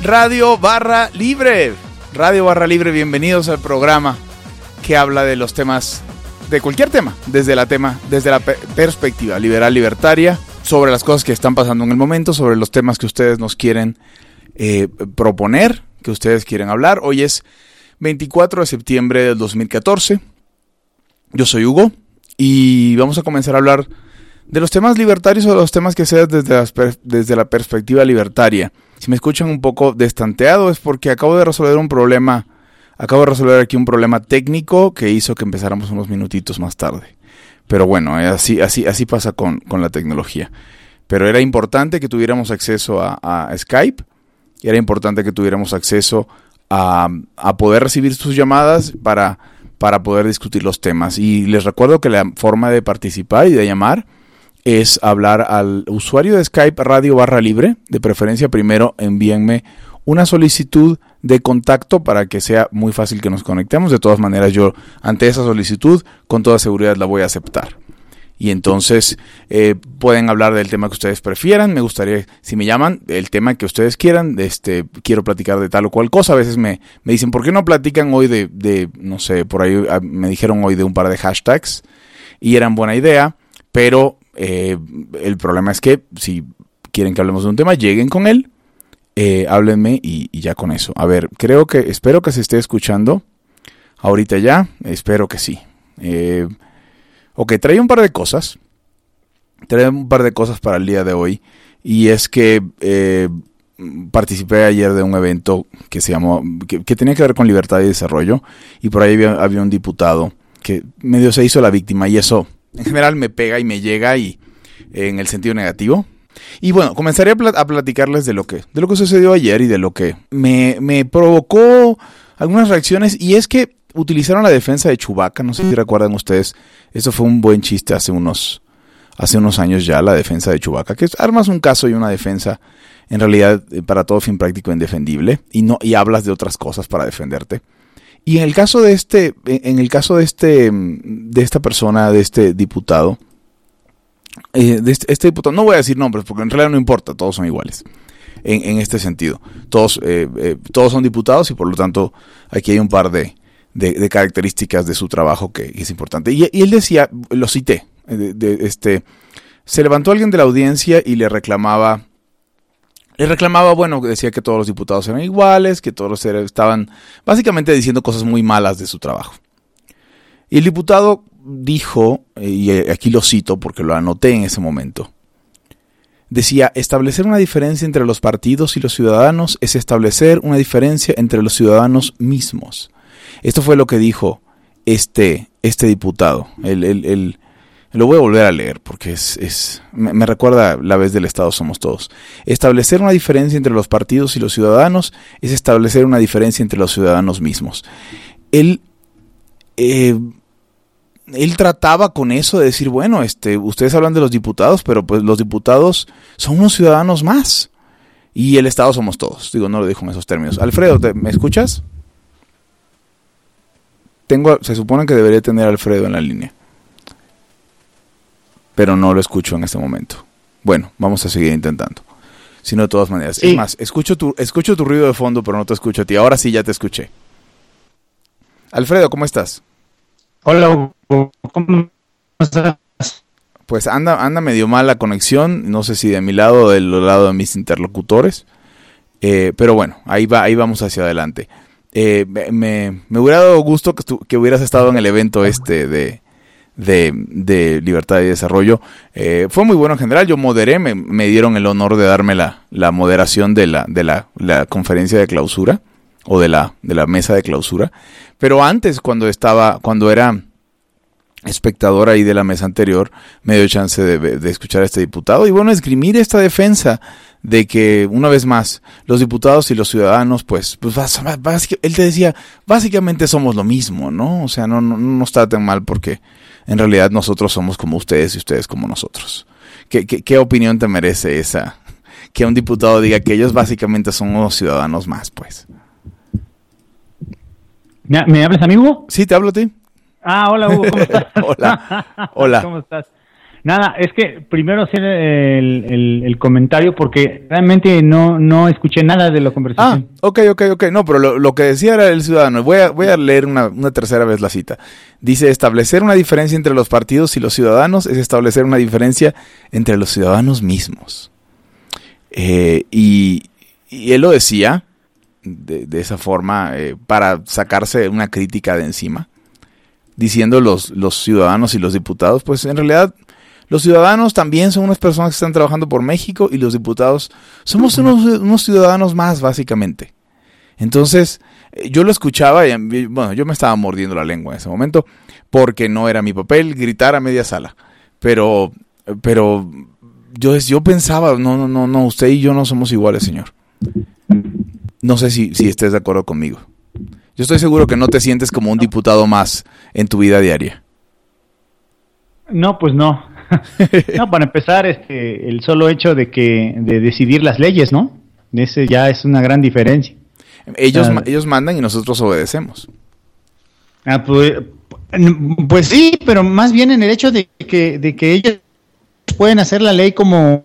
Radio Barra Libre. Radio Barra Libre, bienvenidos al programa que habla de los temas, de cualquier tema, desde la perspectiva liberal libertaria, sobre las cosas que están pasando en el momento, sobre los temas que ustedes nos quieren proponer, que ustedes quieren hablar. Hoy es 24 de septiembre del 2014. Yo soy Hugo y vamos a comenzar a hablar de los temas libertarios o de los temas que sean desde la perspectiva libertaria. Si me escuchan un poco destanteado es porque acabo de resolver aquí un problema técnico que hizo que empezáramos unos minutitos más tarde. Pero bueno, así pasa con la tecnología. Pero era importante que tuviéramos acceso a Skype, y era importante que tuviéramos acceso a poder recibir sus llamadas para poder discutir los temas. Y les recuerdo que la forma de participar y de llamar es hablar al usuario de Skype Radio Barra Libre. De preferencia, primero envíenme una solicitud de contacto para que sea muy fácil que nos conectemos. De todas maneras, yo ante esa solicitud con toda seguridad la voy a aceptar. Y entonces pueden hablar del tema que ustedes prefieran. Me gustaría, si me llaman, el tema que ustedes quieran. Quiero platicar de tal o cual cosa. A veces me dicen, ¿por qué no platican hoy de no sé, por ahí me dijeron hoy de un par de hashtags? Y eran buena idea, pero el problema es que si quieren que hablemos de un tema, lleguen con él, háblenme y ya con eso. A ver, espero que se esté escuchando ahorita ya, espero que sí. Ok, traía un par de cosas para el día de hoy, y es que participé ayer de un evento que se llamó, que tenía que ver con libertad y desarrollo, y por ahí había un diputado que medio se hizo la víctima, y eso en general me pega y me llega, y en el sentido negativo. Y bueno, comenzaré a platicarles de lo que sucedió ayer y de lo que me provocó algunas reacciones. Y es que utilizaron la defensa de Chewbacca. No sé si recuerdan ustedes, eso fue un buen chiste hace unos años ya, la defensa de Chewbacca, que armas un caso y una defensa en realidad para todo fin práctico indefendible, y hablas de otras cosas para defenderte. Y en el caso de esta persona, de este diputado, no voy a decir nombres porque en realidad no importa, todos son iguales en este sentido. Todos son diputados, y por lo tanto aquí hay un par de características de su trabajo que es importante. Y él decía, lo cité, se levantó alguien de la audiencia y le reclamaba, bueno, decía que todos los diputados eran iguales, que todos estaban básicamente diciendo cosas muy malas de su trabajo. Y el diputado dijo, y aquí lo cito porque lo anoté en ese momento, decía: establecer una diferencia entre los partidos y los ciudadanos es establecer una diferencia entre los ciudadanos mismos. Esto fue lo que dijo este diputado. Lo voy a volver a leer porque me recuerda la vez del Estado Somos Todos. Establecer una diferencia entre los partidos y los ciudadanos es establecer una diferencia entre los ciudadanos mismos. Él trataba con eso de decir, bueno, ustedes hablan de los diputados, pero pues los diputados son unos ciudadanos más. Y el Estado somos todos. Digo, no lo dijo en esos términos. Alfredo, ¿me escuchas? Se supone que debería tener a Alfredo en la línea, pero no lo escucho en este momento. Bueno, vamos a seguir intentando. Si no, de todas maneras. Sí. Es más, escucho tu ruido de fondo, pero no te escucho a ti. Ahora sí ya te escuché. Alfredo, ¿cómo estás? Hola, Hugo. ¿Cómo estás? Pues anda medio mal la conexión. No sé si de mi lado o del lado de mis interlocutores. Pero bueno, ahí vamos hacia adelante. Me hubiera dado gusto que hubieras estado en el evento de Libertad y Desarrollo. Fue muy bueno en general. Yo moderé, me dieron el honor de darme la moderación de la conferencia de clausura, o de la mesa de clausura. Pero antes, cuando era espectador ahí de la mesa anterior, me dio chance de escuchar a este diputado y bueno, esgrimir esta defensa de que, una vez más, los diputados y los ciudadanos, pues él te decía, básicamente somos lo mismo, ¿no? O sea, no nos traten mal porque en realidad nosotros somos como ustedes y ustedes como nosotros. ¿Qué opinión te merece esa? Que un diputado diga que ellos básicamente son unos ciudadanos más, pues. ¿Me hablas, amigo? Sí, te hablo a ti. Hola, Hugo, ¿cómo estás? Hola. ¿Cómo estás? Nada, es que primero hacer el comentario porque realmente no escuché nada de la conversación. Ok. No, pero lo que decía era el ciudadano. Voy a leer una tercera vez la cita. Dice, establecer una diferencia entre los partidos y los ciudadanos es establecer una diferencia entre los ciudadanos mismos. Y él lo decía de esa forma para sacarse una crítica de encima, diciendo los ciudadanos y los diputados, pues en realidad los ciudadanos también son unas personas que están trabajando por México y los diputados somos unos ciudadanos más, básicamente. Entonces, yo lo escuchaba y, bueno, yo me estaba mordiendo la lengua en ese momento porque no era mi papel gritar a media sala. Pero yo pensaba, no, usted y yo no somos iguales, señor. No sé si estés de acuerdo conmigo. Yo estoy seguro que no te sientes como un diputado más en tu vida diaria. No, pues no. No, para empezar, el solo hecho de decidir las leyes, ¿no? Ese ya es una gran diferencia. Ellos mandan y nosotros obedecemos. Pues sí, pero más bien en el hecho de que ellos pueden hacer la ley como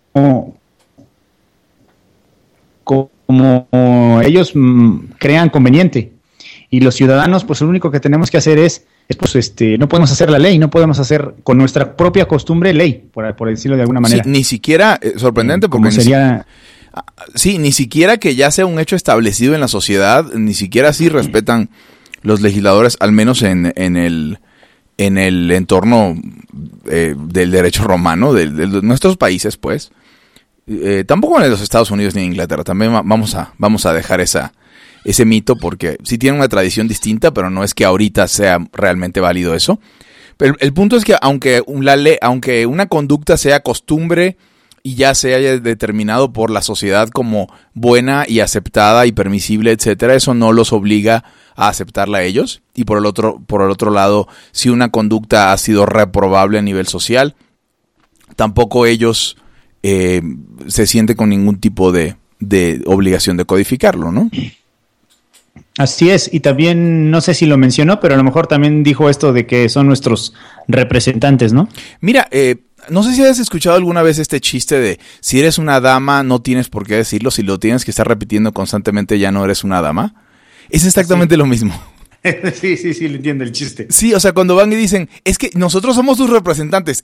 ellos crean conveniente. Y los ciudadanos, pues lo único que tenemos que hacer es no podemos hacer la ley, no podemos hacer con nuestra propia costumbre ley, por decirlo de alguna manera. Sí, ni siquiera, sorprendente, porque ni siquiera que ya sea un hecho establecido en la sociedad, ni siquiera así respetan los legisladores, al menos en el entorno del derecho romano, de nuestros países, pues. Tampoco en los Estados Unidos ni en Inglaterra. También vamos a dejar ese mito, porque sí tienen una tradición distinta, pero no es que ahorita sea realmente válido eso. Pero el punto es que aunque una conducta sea costumbre y ya se haya determinado por la sociedad como buena y aceptada y permisible, etcétera, eso no los obliga a aceptarla a ellos. Y por el otro lado, si una conducta ha sido reprobable a nivel social, tampoco ellos se sienten con ningún tipo de obligación de codificarlo, ¿no? Así es, y también, no sé si lo mencionó, pero a lo mejor también dijo esto de que son nuestros representantes, ¿no? Mira, no sé si has escuchado alguna vez este chiste de si eres una dama no tienes por qué decirlo, si lo tienes que estar repitiendo constantemente ya no eres una dama. Es exactamente lo mismo. Sí, le entiendo el chiste. Sí, o sea, cuando van y dicen, es que nosotros somos tus representantes,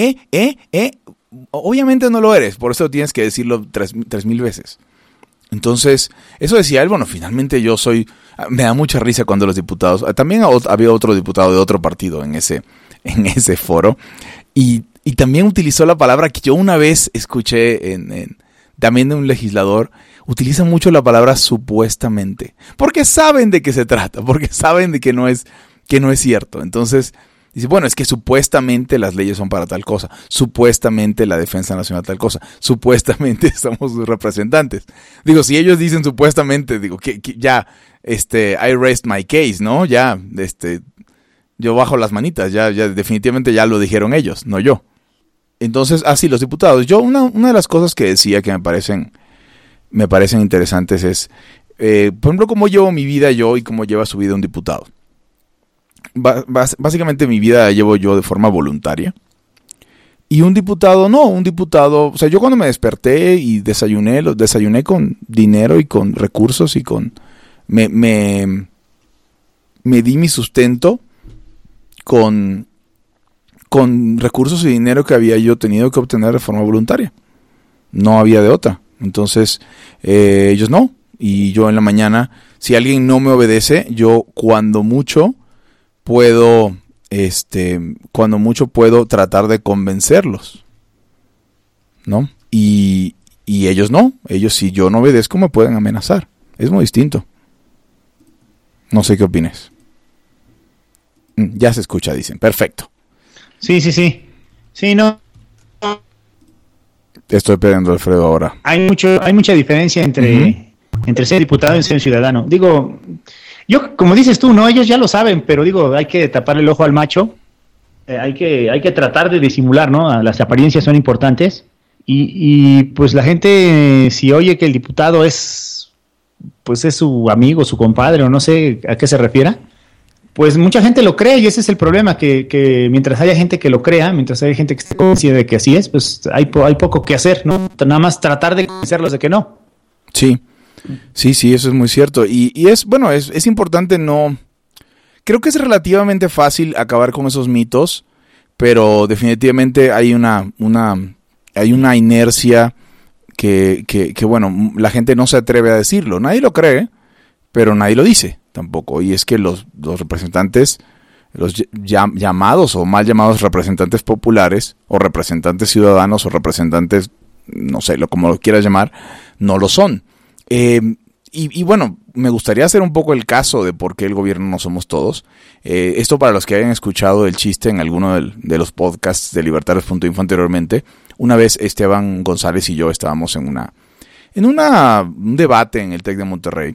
obviamente no lo eres, por eso tienes que decirlo 3,000 veces. Entonces, eso decía él, bueno, finalmente me da mucha risa cuando los diputados, también había otro diputado de otro partido en ese foro, y también utilizó la palabra que yo una vez escuché también de un legislador, utilizan mucho la palabra supuestamente, porque saben de qué se trata, porque saben de que no es cierto. Entonces, dice, bueno, es que supuestamente las leyes son para tal cosa, supuestamente la defensa nacional tal cosa, supuestamente somos sus representantes. Digo, si ellos dicen supuestamente, digo, que ya, I rest my case, ¿no? Ya, yo bajo las manitas, ya definitivamente ya lo dijeron ellos, no yo. Entonces, así los diputados. Yo, una de las cosas que decía que me parecen interesantes es, por ejemplo, cómo llevo mi vida yo y cómo lleva su vida un diputado. Básicamente mi vida la llevo yo de forma voluntaria. Y un diputado, o sea, yo cuando me desperté y desayuné con dinero y con recursos y me di mi sustento con recursos y dinero que había yo tenido que obtener de forma voluntaria. No había de otra. Entonces, ellos no. Y yo en la mañana, si alguien no me obedece, yo cuando mucho puedo tratar de convencerlos, ¿no? Y ellos no. Ellos, si yo no obedezco, me pueden amenazar. Es muy distinto. No sé qué opines. Ya se escucha, dicen. Perfecto. Sí. Sí, no. Te estoy pidiendo, Alfredo, ahora. Hay mucha diferencia entre ser diputado y ser ciudadano. Digo, yo, como dices tú, no, ellos ya lo saben, pero digo, hay que taparle el ojo al macho. Hay que tratar de disimular, ¿no? Las apariencias son importantes. Y pues la gente, si oye que el diputado es su amigo, su compadre, o no sé a qué se refiera, pues mucha gente lo cree y ese es el problema, que mientras haya gente que lo crea, mientras haya gente que esté convencida de que así es, pues hay poco que hacer, ¿no? Nada más tratar de convencerlos de que no. Sí, eso es muy cierto. Y es importante no... Creo que es relativamente fácil acabar con esos mitos, pero definitivamente hay una inercia que la gente no se atreve a decirlo. Nadie lo cree, pero nadie lo dice tampoco. Y es que los representantes, los llamados o mal llamados representantes populares, o representantes ciudadanos, o representantes, no sé, como lo quieras llamar, no lo son. Y me gustaría hacer un poco el caso de por qué el gobierno no somos todos. Esto para los que hayan escuchado el chiste en alguno de los podcasts de Libertarios.info anteriormente. Una vez Esteban González y yo estábamos en un debate en el TEC de Monterrey.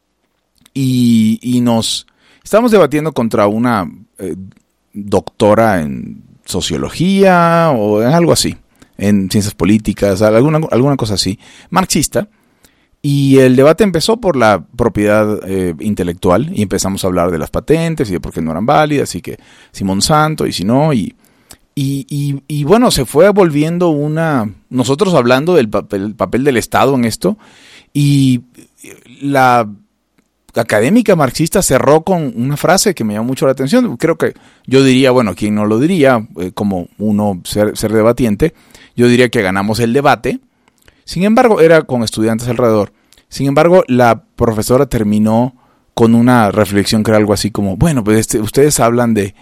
Y nos estábamos debatiendo contra una doctora en sociología o en algo así, en ciencias políticas, alguna cosa así, marxista. Y el debate empezó por la propiedad intelectual y empezamos a hablar de las patentes y de por qué no eran válidas y que si Monsanto y si no. Y se fue volviendo nosotros hablando del papel del Estado en esto, y la académica marxista cerró con una frase que me llamó mucho la atención. Creo que yo diría, ¿quién no lo diría? Como uno ser debatiente, yo diría que ganamos el debate. Sin embargo, era con estudiantes alrededor. Sin embargo, la profesora terminó con una reflexión que era algo así como, pues ustedes hablan de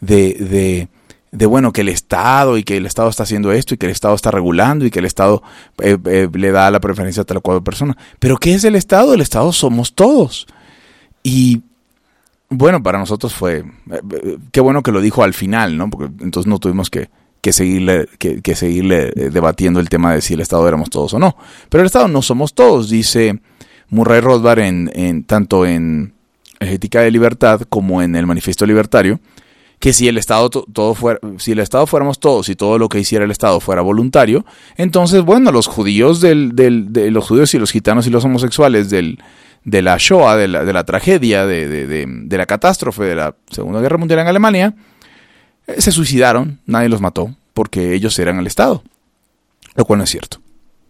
que el Estado y que el Estado está haciendo esto y que el Estado está regulando y que el Estado le da la preferencia a tal o cual persona. ¿Pero qué es el Estado? El Estado somos todos. Y para nosotros fue, qué bueno que lo dijo al final, ¿no? Porque entonces no tuvimos que seguirle debatiendo el tema de si el Estado éramos todos o no. Pero el Estado no somos todos, dice Murray Rothbard tanto en Ética de Libertad como en el Manifiesto Libertario, que si el Estado fuéramos todos y todo lo que hiciera el Estado fuera voluntario, entonces los judíos los judíos y los gitanos y los homosexuales de la Shoah, de la tragedia, de la catástrofe de la Segunda Guerra Mundial en Alemania, se suicidaron, nadie los mató, porque ellos eran el Estado, lo cual no es cierto.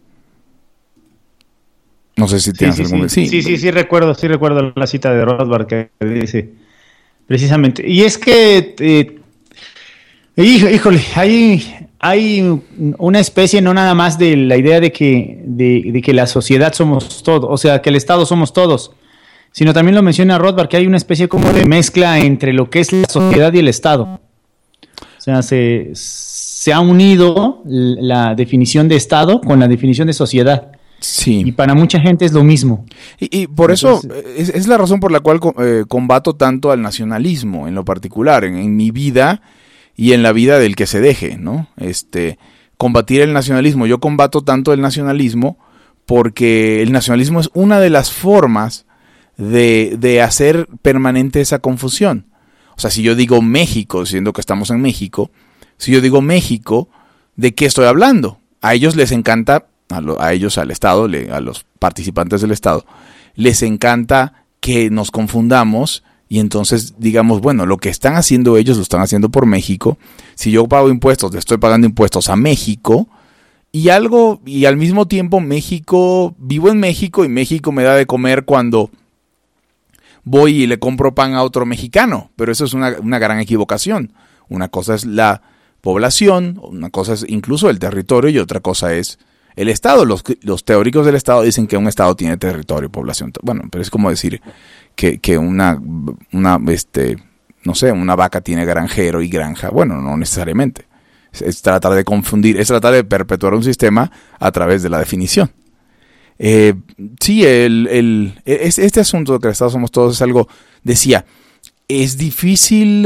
No sé si tienes algún... Sí, recuerdo la cita de Rothbard que dice precisamente. Y es que, híjole, hay una especie, no nada más de la idea de que la sociedad somos todos, o sea, que el Estado somos todos, sino también lo menciona Rothbard, que hay una especie como de mezcla entre lo que es la sociedad y el Estado. O sea, se ha unido la definición de Estado con la definición de sociedad. Sí. Y para mucha gente es lo mismo. Y por eso es la razón por la cual combato tanto al nacionalismo en lo particular, en mi vida y en la vida del que se deje, ¿no? Combatir el nacionalismo. Yo combato tanto el nacionalismo porque el nacionalismo es una de las formas de hacer permanente esa confusión. O sea, si yo digo México, siendo que estamos en México, si yo digo México, ¿de qué estoy hablando? A ellos les encanta, a ellos, al Estado, a los participantes del Estado, les encanta que nos confundamos y entonces digamos, lo que están haciendo ellos lo están haciendo por México. Si yo pago impuestos, le estoy pagando impuestos a México y al mismo tiempo vivo en México y México me da de comer cuando voy y le compro pan a otro mexicano, pero eso es una gran equivocación. Una cosa es la población, una cosa es incluso el territorio y otra cosa es el Estado. Los teóricos del Estado dicen que un Estado tiene territorio y población. Pero es como decir que una vaca tiene granjero y granja. No necesariamente. Es tratar de confundir, es tratar de perpetuar un sistema a través de la definición. Este asunto de que el Estado somos todos es algo, decía, es difícil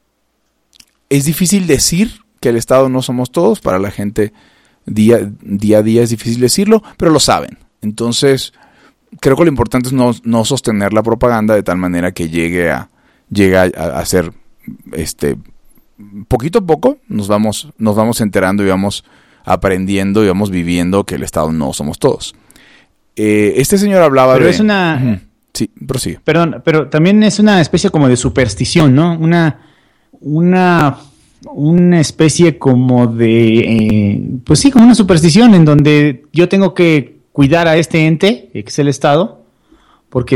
decir que el Estado no somos todos. Para la gente día a día es difícil decirlo, pero lo saben. Entonces, creo que lo importante es no sostener la propaganda de tal manera que llegue a ser, poquito a poco nos vamos enterando y vamos aprendiendo y vamos viviendo que el Estado no somos todos. Este señor hablaba pero es una... Sí, prosigue. Perdón, pero también es una especie como de superstición, ¿no? Una especie como de, pues sí, como una superstición en donde yo tengo que cuidar a este ente, que es el Estado, porque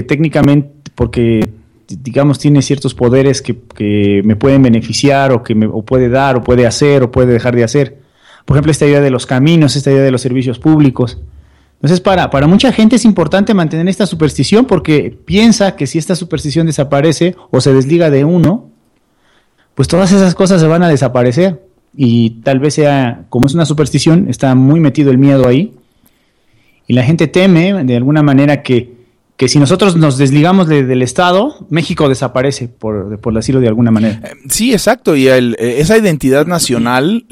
digamos tiene ciertos poderes que me pueden beneficiar o puede dar, o puede hacer, o puede dejar de hacer. Por ejemplo, esta idea de los caminos, esta idea de los servicios públicos. Entonces, para mucha gente es importante mantener esta superstición porque piensa que si esta superstición desaparece o se desliga de uno, pues todas esas cosas se van a desaparecer. Y tal vez sea, como es una superstición, está muy metido el miedo ahí. Y la gente teme, de alguna manera, que si nosotros nos desligamos del Estado, México desaparece, por decirlo de alguna manera. Sí, exacto. Y esa identidad nacional,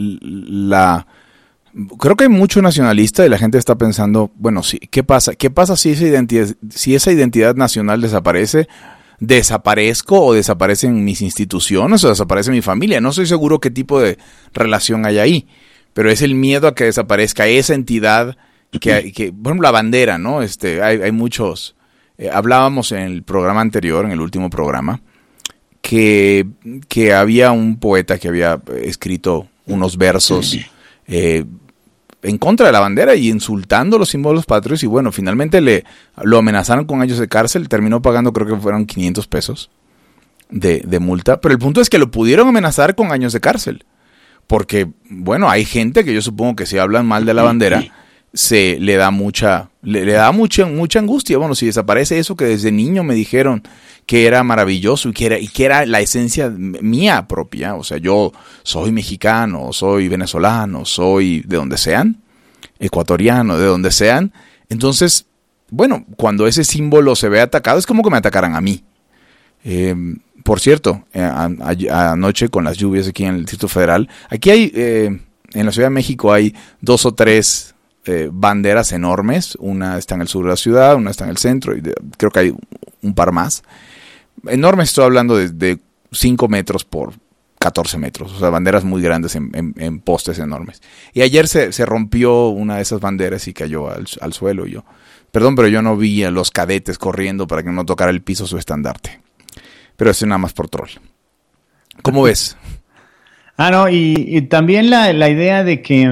creo que hay mucho nacionalista y la gente está pensando, bueno, sí, ¿qué pasa si esa identidad nacional desaparece? ¿Desaparezco o desaparecen mis instituciones o desaparece mi familia? No estoy seguro qué tipo de relación hay ahí, pero es el miedo a que desaparezca esa entidad que por ejemplo, la bandera, ¿no? Hay muchos, hablábamos en el programa anterior, en el último programa, que había un poeta que había escrito unos versos en contra de la bandera y insultando los símbolos patrios, y bueno, finalmente lo amenazaron con años de cárcel, terminó pagando, creo que fueron 500 pesos de multa, pero el punto es que lo pudieron amenazar con años de cárcel, porque bueno, hay gente que yo supongo que si hablan mal de la bandera, le da mucha angustia. Bueno, si desaparece eso que desde niño me dijeron que era maravilloso y que era la esencia mía propia, o sea, yo soy mexicano, soy venezolano, soy de donde sean, ecuatoriano, de donde sean, entonces, bueno, cuando ese símbolo se ve atacado, es como que me atacaran a mí. Por cierto, anoche con las lluvias aquí en el Distrito Federal, aquí hay, en la Ciudad de México hay 2 o 3 banderas enormes, una está en el sur de la ciudad, una está en el centro, y creo que hay un par más. Enormes, estoy hablando de 5 metros por 14 metros, o sea, banderas muy grandes en postes enormes. Y ayer se rompió una de esas banderas y cayó al suelo. Perdón, pero yo no vi a los cadetes corriendo para que no tocara el piso su estandarte. Pero eso nada más por troll. ¿Cómo ves? No, y también la idea de que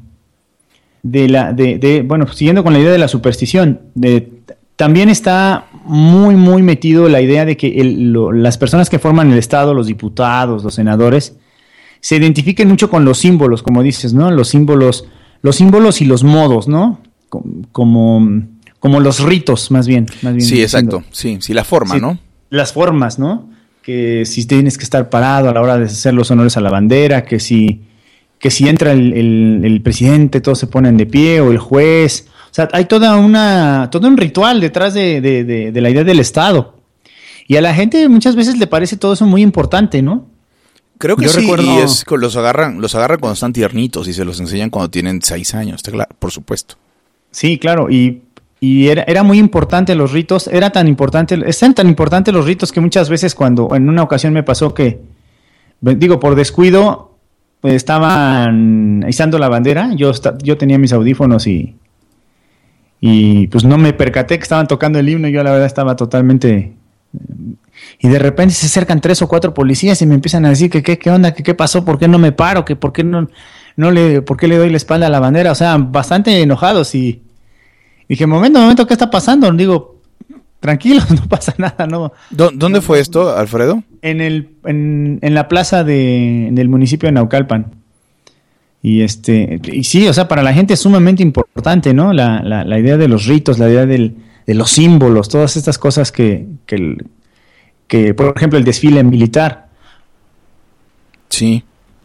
bueno, siguiendo con la idea de la superstición, también está muy, muy metido la idea de que las personas que forman el Estado, los diputados, los senadores, se identifiquen mucho con los símbolos, como dices, ¿no? Los símbolos y los modos, ¿no? Como los ritos, más bien. Sí, exacto. Sí, la forma, sí, ¿no? Las formas, ¿no? Que si tienes que estar parado a la hora de hacer los honores a la bandera, que si entra el presidente, todos se ponen de pie, o el juez. O sea, hay todo un ritual detrás de la idea del Estado. Y a la gente muchas veces le parece todo eso muy importante, ¿no? Creo que sí, y los agarran cuando están tiernitos y se los enseñan cuando tienen 6 años, claro, por supuesto. Sí, claro, y era muy importante los ritos, eran tan importantes los ritos que muchas veces cuando en una ocasión me pasó que, digo, por descuido, pues estaban izando la bandera, yo tenía mis audífonos y pues no me percaté que estaban tocando el himno, y yo la verdad estaba totalmente... Y de repente se acercan 3 o 4 policías y me empiezan a decir que qué onda, que qué pasó, por qué no me paro, que por qué por qué le doy la espalda a la bandera, o sea, bastante enojados, y dije, momento, ¿qué está pasando? Digo, tranquilos, no pasa nada, ¿no? ¿Dónde fue esto, Alfredo? En la plaza del municipio de Naucalpan. Y sí, o sea, para la gente es sumamente importante, ¿no? La idea de los ritos, la idea de los símbolos, todas estas cosas que por ejemplo, el desfile militar. Sí.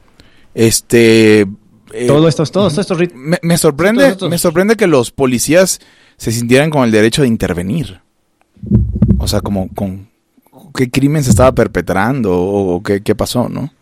Todos estos ritos. Me sorprende que los policías se sintieran con el derecho de intervenir. O sea, como con qué crimen se estaba perpetrando o qué pasó, ¿no?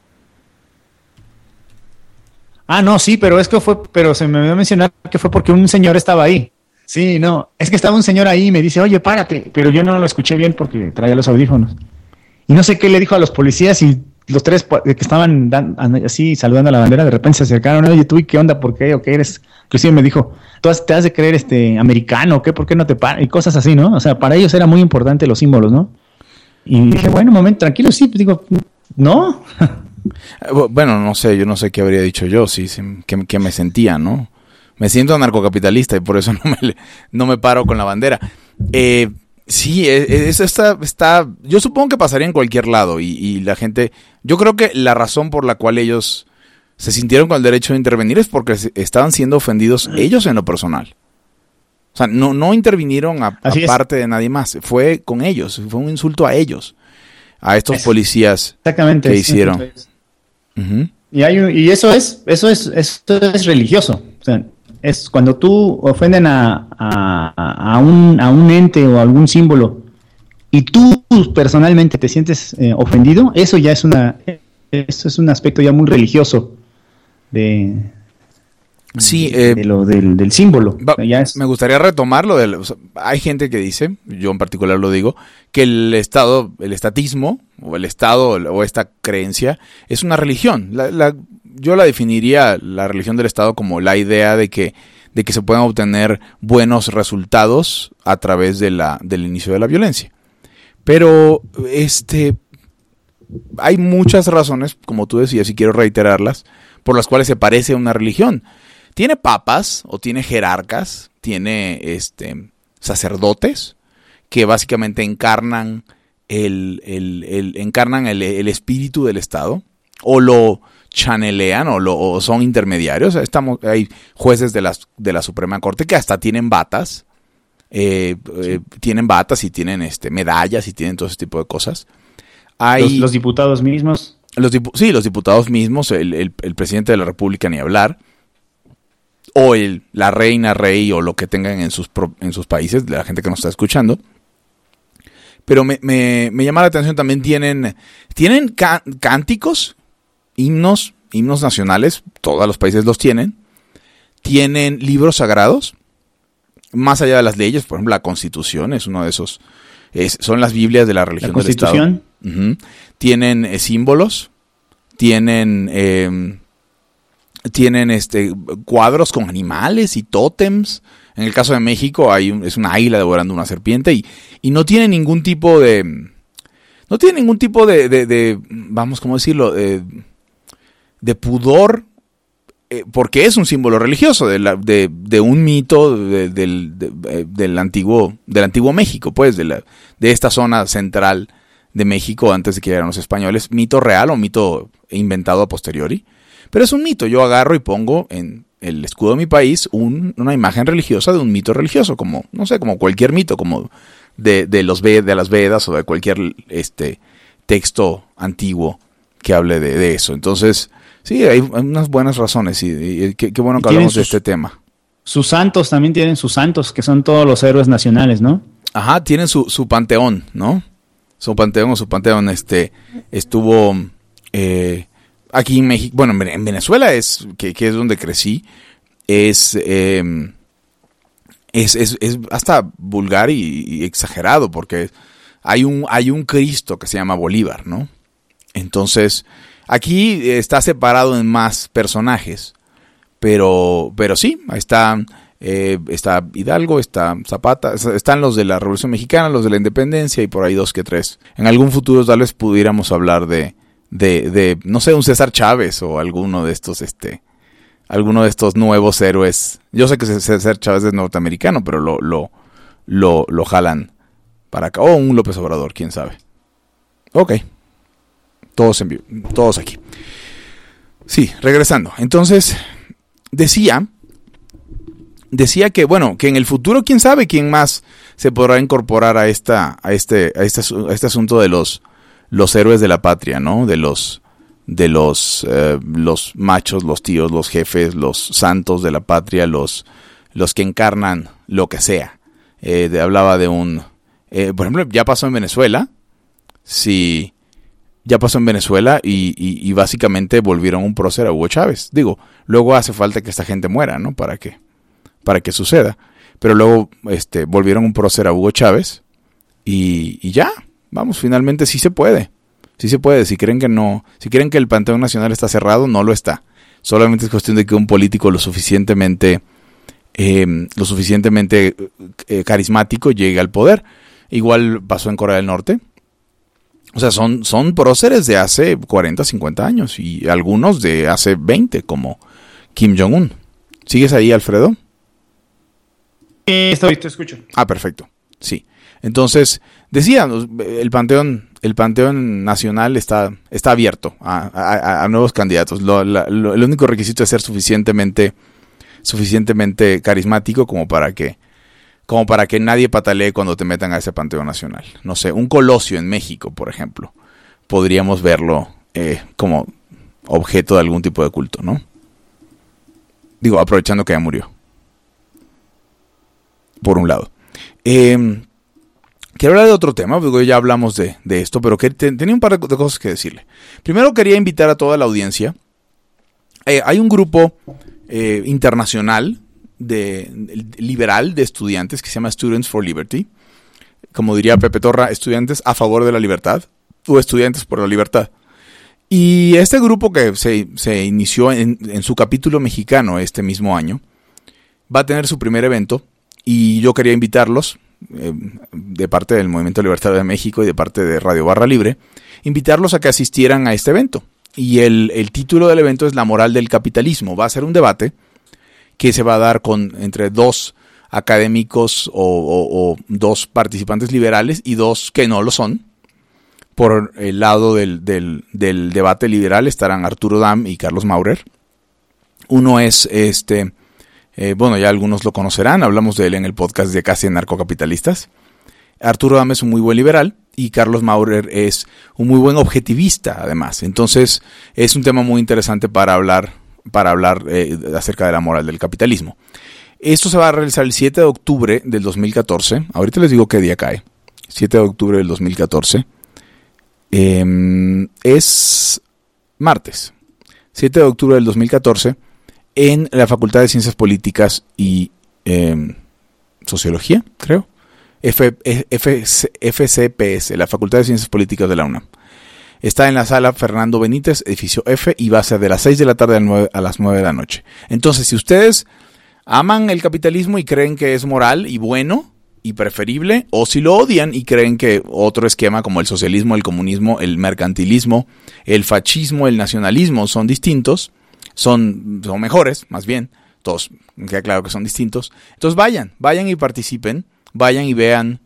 No, sí, pero se me olvidó mencionar que fue porque un señor estaba ahí. Sí, no, es que estaba un señor ahí y me dice, oye, párate, pero yo no lo escuché bien porque traía los audífonos. Y no sé qué le dijo a los policías y los tres que estaban así saludando a la bandera, de repente se acercaron, oye, tú, ¿y qué onda? ¿Por qué? ¿O qué eres? Inclusive me dijo, tú te has de creer americano, ¿qué? ¿Por qué no te paras? Y cosas así, ¿no? O sea, para ellos era muy importante los símbolos, ¿no? Y dije, bueno, un momento, tranquilo, sí, digo, ¿no? Bueno, no sé, yo no sé qué habría dicho yo, sí, que me sentía, ¿no? Me siento anarcocapitalista y por eso no me paro con la bandera. Sí, eso está, yo supongo que pasaría en cualquier lado y la gente, yo creo que la razón por la cual ellos se sintieron con el derecho de intervenir es porque estaban siendo ofendidos ellos en lo personal. O sea, no intervinieron aparte de nadie más, fue con ellos, fue un insulto a ellos, a estos policías que hicieron. Uh-huh. Y eso es religioso. O sea, es cuando tú ofenden a un ente o a algún símbolo y tú personalmente te sientes ofendido, eso ya es eso es un aspecto ya muy religioso del símbolo. Me gustaría retomarlo. Hay gente que dice, yo en particular lo digo, que el estatismo o el Estado o esta creencia es una religión. Yo la definiría, la religión del Estado, como la idea de que se puedan obtener buenos resultados a través del inicio de la violencia. Pero hay muchas razones, como tú decías, y quiero reiterarlas, por las cuales se parece a una religión. Tiene papas o tiene jerarcas, tiene sacerdotes que básicamente encarnan el espíritu del Estado, o lo chanelean o son intermediarios. Hay jueces de la Suprema Corte que hasta tienen batas, tienen batas y tienen medallas y tienen todo ese tipo de cosas. Los diputados mismos. Los diputados mismos, el presidente de la República, ni hablar. O la reina, rey, o lo que tengan en sus países, de la gente que nos está escuchando. Pero me llama la atención, también tienen cánticos, himnos nacionales, todos los países los tienen. Tienen libros sagrados, más allá de las leyes. Por ejemplo, la Constitución es uno de esos. Son las Biblias de la religión del Estado. ¿La Constitución? Uh-huh. Tienen símbolos, tienen cuadros con animales y tótems. En el caso de México es una águila devorando una serpiente y no tiene ningún tipo de vamos, ¿cómo decirlo? De pudor, porque es un símbolo religioso de un mito del antiguo México, pues, de esta zona central de México antes de que llegaran los españoles. Mito real o mito inventado a posteriori. Pero es un mito. Yo agarro y pongo en el escudo de mi país una imagen religiosa de un mito religioso, como, no sé, como cualquier mito, como de las Vedas o de cualquier texto antiguo que hable de eso. Entonces, sí, hay unas buenas razones y qué bueno que hablamos de este tema. Sus santos también tienen sus santos, que son todos los héroes nacionales, ¿no? Ajá, tienen su panteón, ¿no? Su panteón estuvo aquí en México, bueno, en Venezuela que es donde crecí, es hasta vulgar y exagerado, porque hay un Cristo que se llama Bolívar, ¿no? Entonces, aquí está separado en más personajes, pero sí, está Hidalgo, está Zapata, están los de la Revolución Mexicana, los de la Independencia y por ahí 2 que 3. En algún futuro tal vez pudiéramos hablar de no sé, un César Chávez o alguno de estos nuevos héroes. Yo sé que César Chávez es norteamericano, pero lo jalan para acá. O un López Obrador, quién sabe. Ok. Todos aquí. Sí, regresando. Entonces, decía que, bueno, que en el futuro, quién sabe quién más se podrá incorporar a este asunto de los héroes de la patria, ¿no? De los machos, los tíos, los jefes, los santos de la patria, los que encarnan lo que sea. Hablaba de por ejemplo, ya pasó en Venezuela. Sí, ya pasó en Venezuela y básicamente volvieron un prócer a Hugo Chávez. Digo, luego hace falta que esta gente muera, ¿no? Para que suceda. Pero luego volvieron un prócer a Hugo Chávez y ya. Vamos, finalmente sí se puede. Sí se puede. Si creen que no, si creen que el Panteón Nacional está cerrado, no lo está. Solamente es cuestión de que un político lo suficientemente carismático llegue al poder. Igual pasó en Corea del Norte. O sea, son próceres de hace 40, 50 años y algunos de hace 20, como Kim Jong-un. ¿Sigues ahí, Alfredo? Te escucho. Ah, perfecto. Sí. Entonces, decía, el Panteón Nacional está abierto a nuevos candidatos. El único requisito es ser suficientemente carismático como para que nadie patalee cuando te metan a ese Panteón Nacional. No sé, un Colosio en México, por ejemplo, podríamos verlo como objeto de algún tipo de culto, ¿no? Digo, aprovechando que ya murió. Por un lado. Quiero hablar de otro tema, porque ya hablamos de esto, pero que tenía un par de cosas que decirle. Primero quería invitar a toda la audiencia. Hay un grupo internacional liberal de estudiantes que se llama Students for Liberty. Como diría Pepe Torra, estudiantes a favor de la libertad o estudiantes por la libertad. Y este grupo que se inició en su capítulo mexicano este mismo año va a tener su primer evento y yo quería invitarlos de parte del Movimiento Libertario de México y de parte de Radio Barra Libre, invitarlos a que asistieran a este evento. Y el título del evento es La moral del capitalismo. Va a ser un debate que se va a dar entre dos académicos o dos participantes liberales y dos que no lo son. Por el lado del debate liberal estarán Arturo Dam y Carlos Maurer. Uno es bueno, ya algunos lo conocerán, hablamos de él en el podcast de Casi Anarcocapitalistas. Arturo Dam es un muy buen liberal y Carlos Maurer es un muy buen objetivista, además. Entonces, es un tema muy interesante para hablar acerca de la moral del capitalismo. Esto se va a realizar el 7 de octubre del 2014. Ahorita les digo qué día cae. 7 de octubre del 2014. Es martes. 7 de octubre del 2014 en la Facultad de Ciencias Políticas y Sociología, creo. FCPS, la Facultad de Ciencias Políticas de la UNAM. Está en la sala Fernando Benítez, edificio F, y va a ser de las 6 de la tarde a las 9 de la noche. Entonces, si ustedes aman el capitalismo y creen que es moral y bueno y preferible, o si lo odian y creen que otro esquema como el socialismo, el comunismo, el mercantilismo, el fascismo, el nacionalismo son distintos, son mejores, más bien, todos, queda claro que son distintos. Entonces vayan y participen, vayan y vean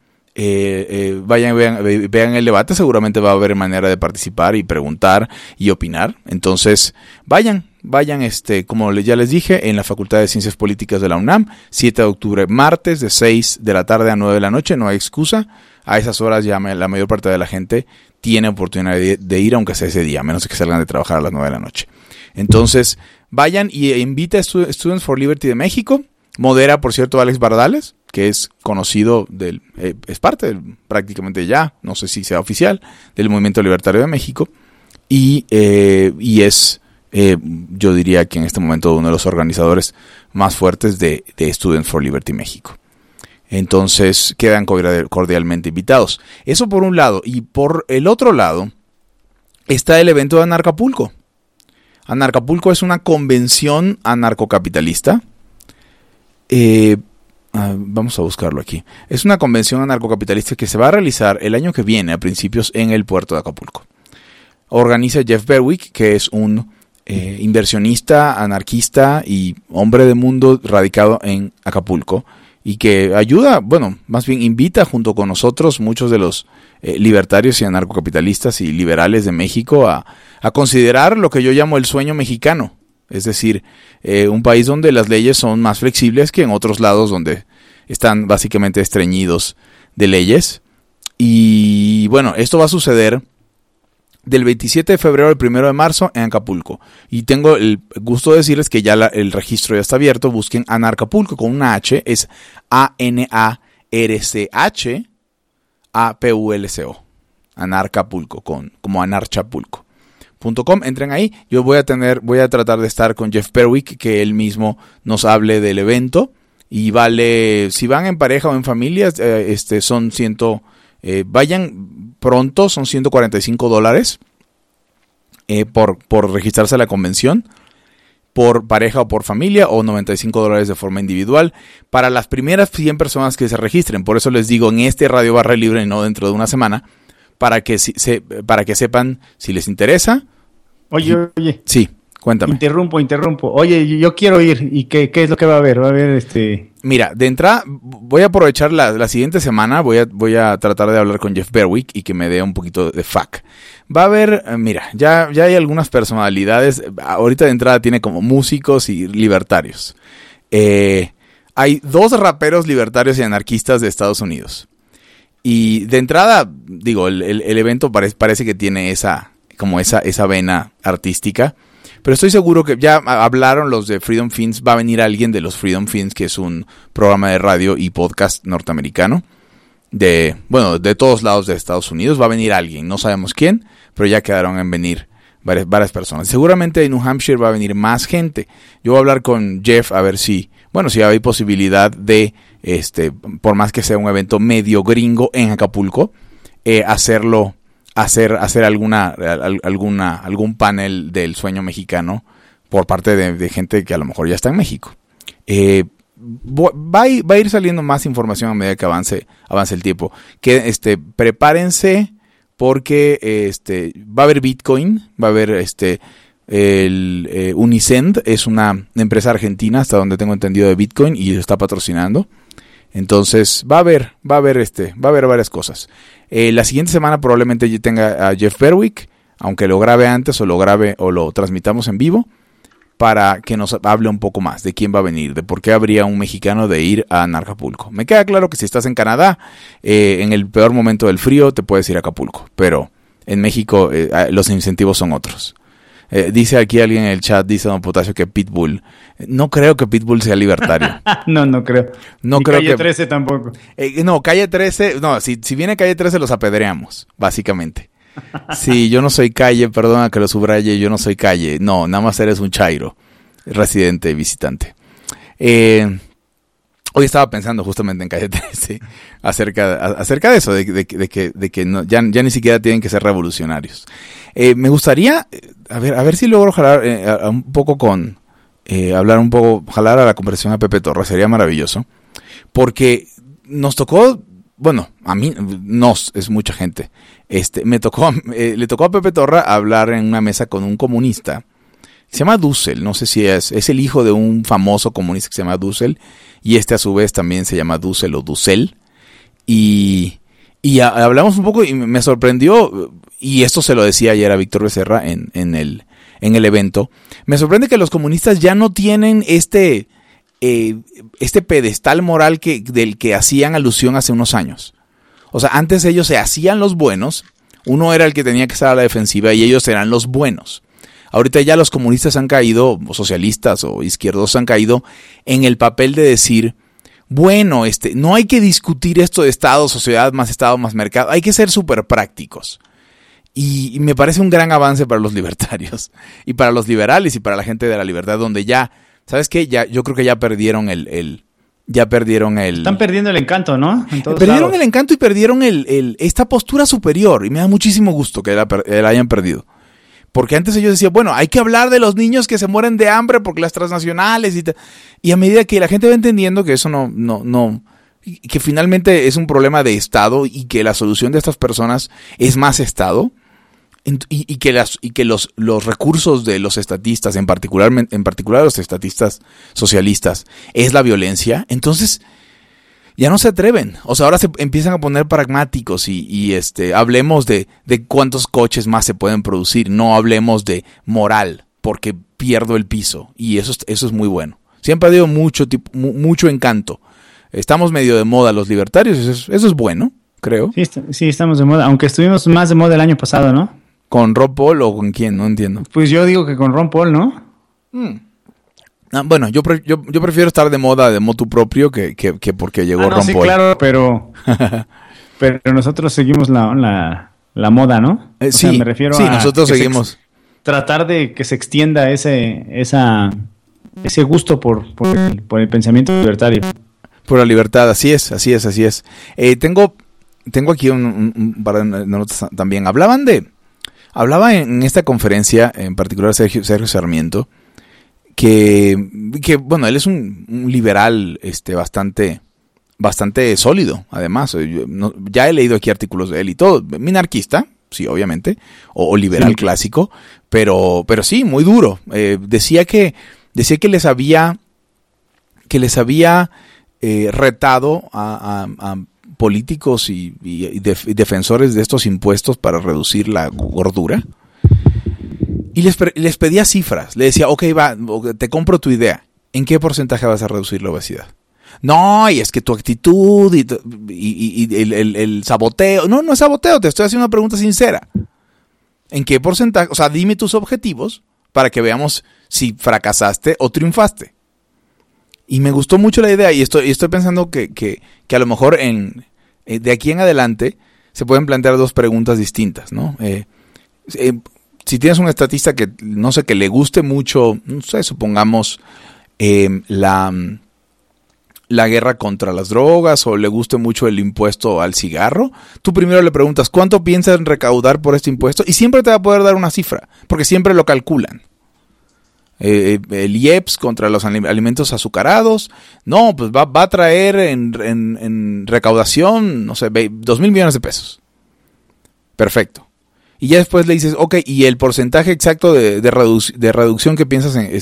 el debate. Seguramente va a haber manera de participar y preguntar y opinar. Entonces vayan, como ya les dije, en la Facultad de Ciencias Políticas de la UNAM, 7 de octubre, martes, de 6 de la tarde a 9 de la noche, no hay excusa. A esas horas ya la mayor parte de la gente tiene oportunidad de ir, aunque sea ese día, a menos de que salgan de trabajar a las 9 de la noche. Entonces, vayan y invita a Students for Liberty de México. Modera, por cierto, Alex Bardales, que es conocido es parte prácticamente ya, no sé si sea oficial, del Movimiento Libertario de México. Y es, yo diría que en este momento uno de los organizadores más fuertes de Students for Liberty México. Entonces, quedan cordialmente invitados. Eso por un lado. Y por el otro lado, está el evento de Anarcapulco. Anarcapulco es una convención anarcocapitalista. Vamos a buscarlo aquí. Es una convención anarcocapitalista que se va a realizar el año que viene, a principios, en el puerto de Acapulco. Organiza Jeff Berwick, que es un inversionista, anarquista y hombre de mundo radicado en Acapulco, y que ayuda, bueno, más bien invita junto con nosotros, muchos de los libertarios y anarcocapitalistas y liberales de México, a considerar lo que yo llamo el sueño mexicano. Es decir, un país donde las leyes son más flexibles que en otros lados donde están básicamente estreñidos de leyes. Y bueno, esto va a suceder del 27 de febrero al 1 de marzo en Acapulco. Y tengo el gusto de decirles que ya el registro ya está abierto. Busquen Anarcapulco con una H, es ANARCHAPULCO. Anarcapulco, como Anarchapulco. .com, entren ahí. Yo voy a tratar de estar con Jeff Berwick, que él mismo nos hable del evento. Y vale, si van en pareja o en familia, son Vayan pronto, son $145 por registrarse a la convención, por pareja o por familia, o $95 de forma individual, para las primeras 100 personas que se registren. Por eso les digo, en este Radio Barra Libre, y no dentro de una semana, para que sepan si les interesa. Oye. Sí, cuéntame. Interrumpo. Oye, yo quiero ir. ¿Y qué es lo que va a haber? Va a haber Mira, de entrada, voy a aprovechar la siguiente semana, voy a tratar de hablar con Jeff Berwick y que me dé un poquito de fact. Va a haber, mira, ya hay algunas personalidades, ahorita de entrada tiene como músicos y libertarios. Hay 2 raperos libertarios y anarquistas de Estados Unidos. Y de entrada, digo, el evento parece que tiene esa vena artística. Pero estoy seguro que ya hablaron los de Freedom Fins. Va a venir alguien de los Freedom Fins, que es un programa de radio y podcast norteamericano. De todos lados de Estados Unidos. Va a venir alguien, no sabemos quién, pero ya quedaron en venir varias personas. Seguramente en New Hampshire va a venir más gente. Yo voy a hablar con Jeff a ver si hay posibilidad de, por más que sea un evento medio gringo en Acapulco, hacer algún panel del sueño mexicano por parte de gente que a lo mejor ya está en México. Va a ir saliendo más información a medida que avance el tiempo. Que prepárense porque va a haber Bitcoin, va a haber Unicent, es una empresa argentina hasta donde tengo entendido de Bitcoin y está patrocinando. Entonces va a haber varias cosas. La siguiente semana probablemente yo tenga a Jeff Berwick, aunque lo grabe antes o lo transmitamos en vivo, para que nos hable un poco más de quién va a venir, de por qué habría un mexicano de ir a Acapulco. Me queda claro que si estás en Canadá, en el peor momento del frío te puedes ir a Acapulco, pero en México los incentivos son otros. Dice aquí alguien en el chat, dice Don Potasio, que Pitbull. No creo que Pitbull sea libertario. No creo. No ni creo Calle 13 tampoco. No, Calle 13, no, si viene Calle 13 los apedreamos, básicamente. Sí, yo no soy Calle, perdona que lo subraye, yo no soy Calle. No, nada más eres un chairo, residente, visitante. Hoy estaba pensando justamente en Calle 13 acerca de eso, de que no, ya ni siquiera tienen que ser revolucionarios. Me gustaría, a ver si logro jalar un poco jalar a la conversación a Pepe Torres, sería maravilloso, porque nos tocó, bueno, a mí, es mucha gente, le tocó a Pepe Torres hablar en una mesa con un comunista, se llama Dussel, no sé si es el hijo de un famoso comunista que se llama Dussel, y a su vez también se llama Dussel o Dussel, y hablamos un poco y me sorprendió, y esto se lo decía ayer a Víctor Becerra en el evento, me sorprende que los comunistas ya no tienen este pedestal moral del que hacían alusión hace unos años. O sea, antes ellos se hacían los buenos, uno era el que tenía que estar a la defensiva y ellos eran los buenos. Ahorita ya los comunistas han caído, o socialistas o izquierdos han caído en el papel de decir, bueno, no hay que discutir esto de Estado, sociedad más mercado, hay que ser súper prácticos. Y me parece un gran avance para los libertarios y para los liberales y para la gente de la libertad, donde ya, ¿sabes qué? Yo creo que ya perdieron Están perdiendo el encanto, ¿no? Perdieron el encanto y perdieron esta postura superior, y me da muchísimo gusto que la hayan perdido. Porque antes ellos decían, bueno, hay que hablar de los niños que se mueren de hambre porque las transnacionales y a medida que la gente va entendiendo que eso no, que finalmente es un problema de Estado y que la solución de estas personas es más Estado, y que los recursos de los estatistas, en particular los estatistas socialistas, es la violencia, entonces ya no se atreven. O sea, ahora se empiezan a poner pragmáticos y hablemos de cuántos coches más se pueden producir, no hablemos de moral, porque pierdo el piso, y eso es muy bueno. Siempre ha habido mucho encanto. Estamos medio de moda los libertarios, eso es bueno, creo. Sí, estamos de moda, aunque estuvimos más de moda el año pasado, ¿no? ¿Con Ron Paul o con quién? No entiendo. Pues yo digo que con Ron Paul, ¿no? Bueno, yo prefiero estar de moda de motu propio que porque llegó Ron sí, Paul. Claro, pero nosotros seguimos la moda, ¿no? Sí, sea, me refiero a nosotros seguimos. Tratar de que se extienda ese gusto por el pensamiento libertario. Por la libertad, así es. Tengo tengo aquí un par de notas también. Hablaba en esta conferencia, en particular Sergio Sarmiento, que bueno, él es un liberal bastante sólido, además. Ya he leído aquí artículos de él y todo. Minarquista, sí, obviamente, o liberal sí, clásico, pero sí, muy duro. Decía que les había retado a políticos y defensores de estos impuestos para reducir la gordura. Y les pedía cifras. Le decía, ok, va, te compro tu idea. ¿En qué porcentaje vas a reducir la obesidad? No, y es que tu actitud y el saboteo. No es saboteo, te estoy haciendo una pregunta sincera. ¿En qué porcentaje? O sea, dime tus objetivos para que veamos si fracasaste o triunfaste. Y me gustó mucho la idea y estoy pensando que a lo mejor de aquí en adelante se pueden plantear dos preguntas distintas, ¿no? Si tienes un estatista que, no sé, que le guste mucho, no sé, supongamos la guerra contra las drogas o le guste mucho el impuesto al cigarro, tú primero le preguntas ¿cuánto piensas recaudar por este impuesto? Y siempre te va a poder dar una cifra, porque siempre lo calculan. El IEPS contra los alimentos azucarados, no, pues va a traer en recaudación, no sé, 2,000 millones de pesos. Perfecto. Y ya después le dices, ok, ¿y el porcentaje exacto de reducción que piensas en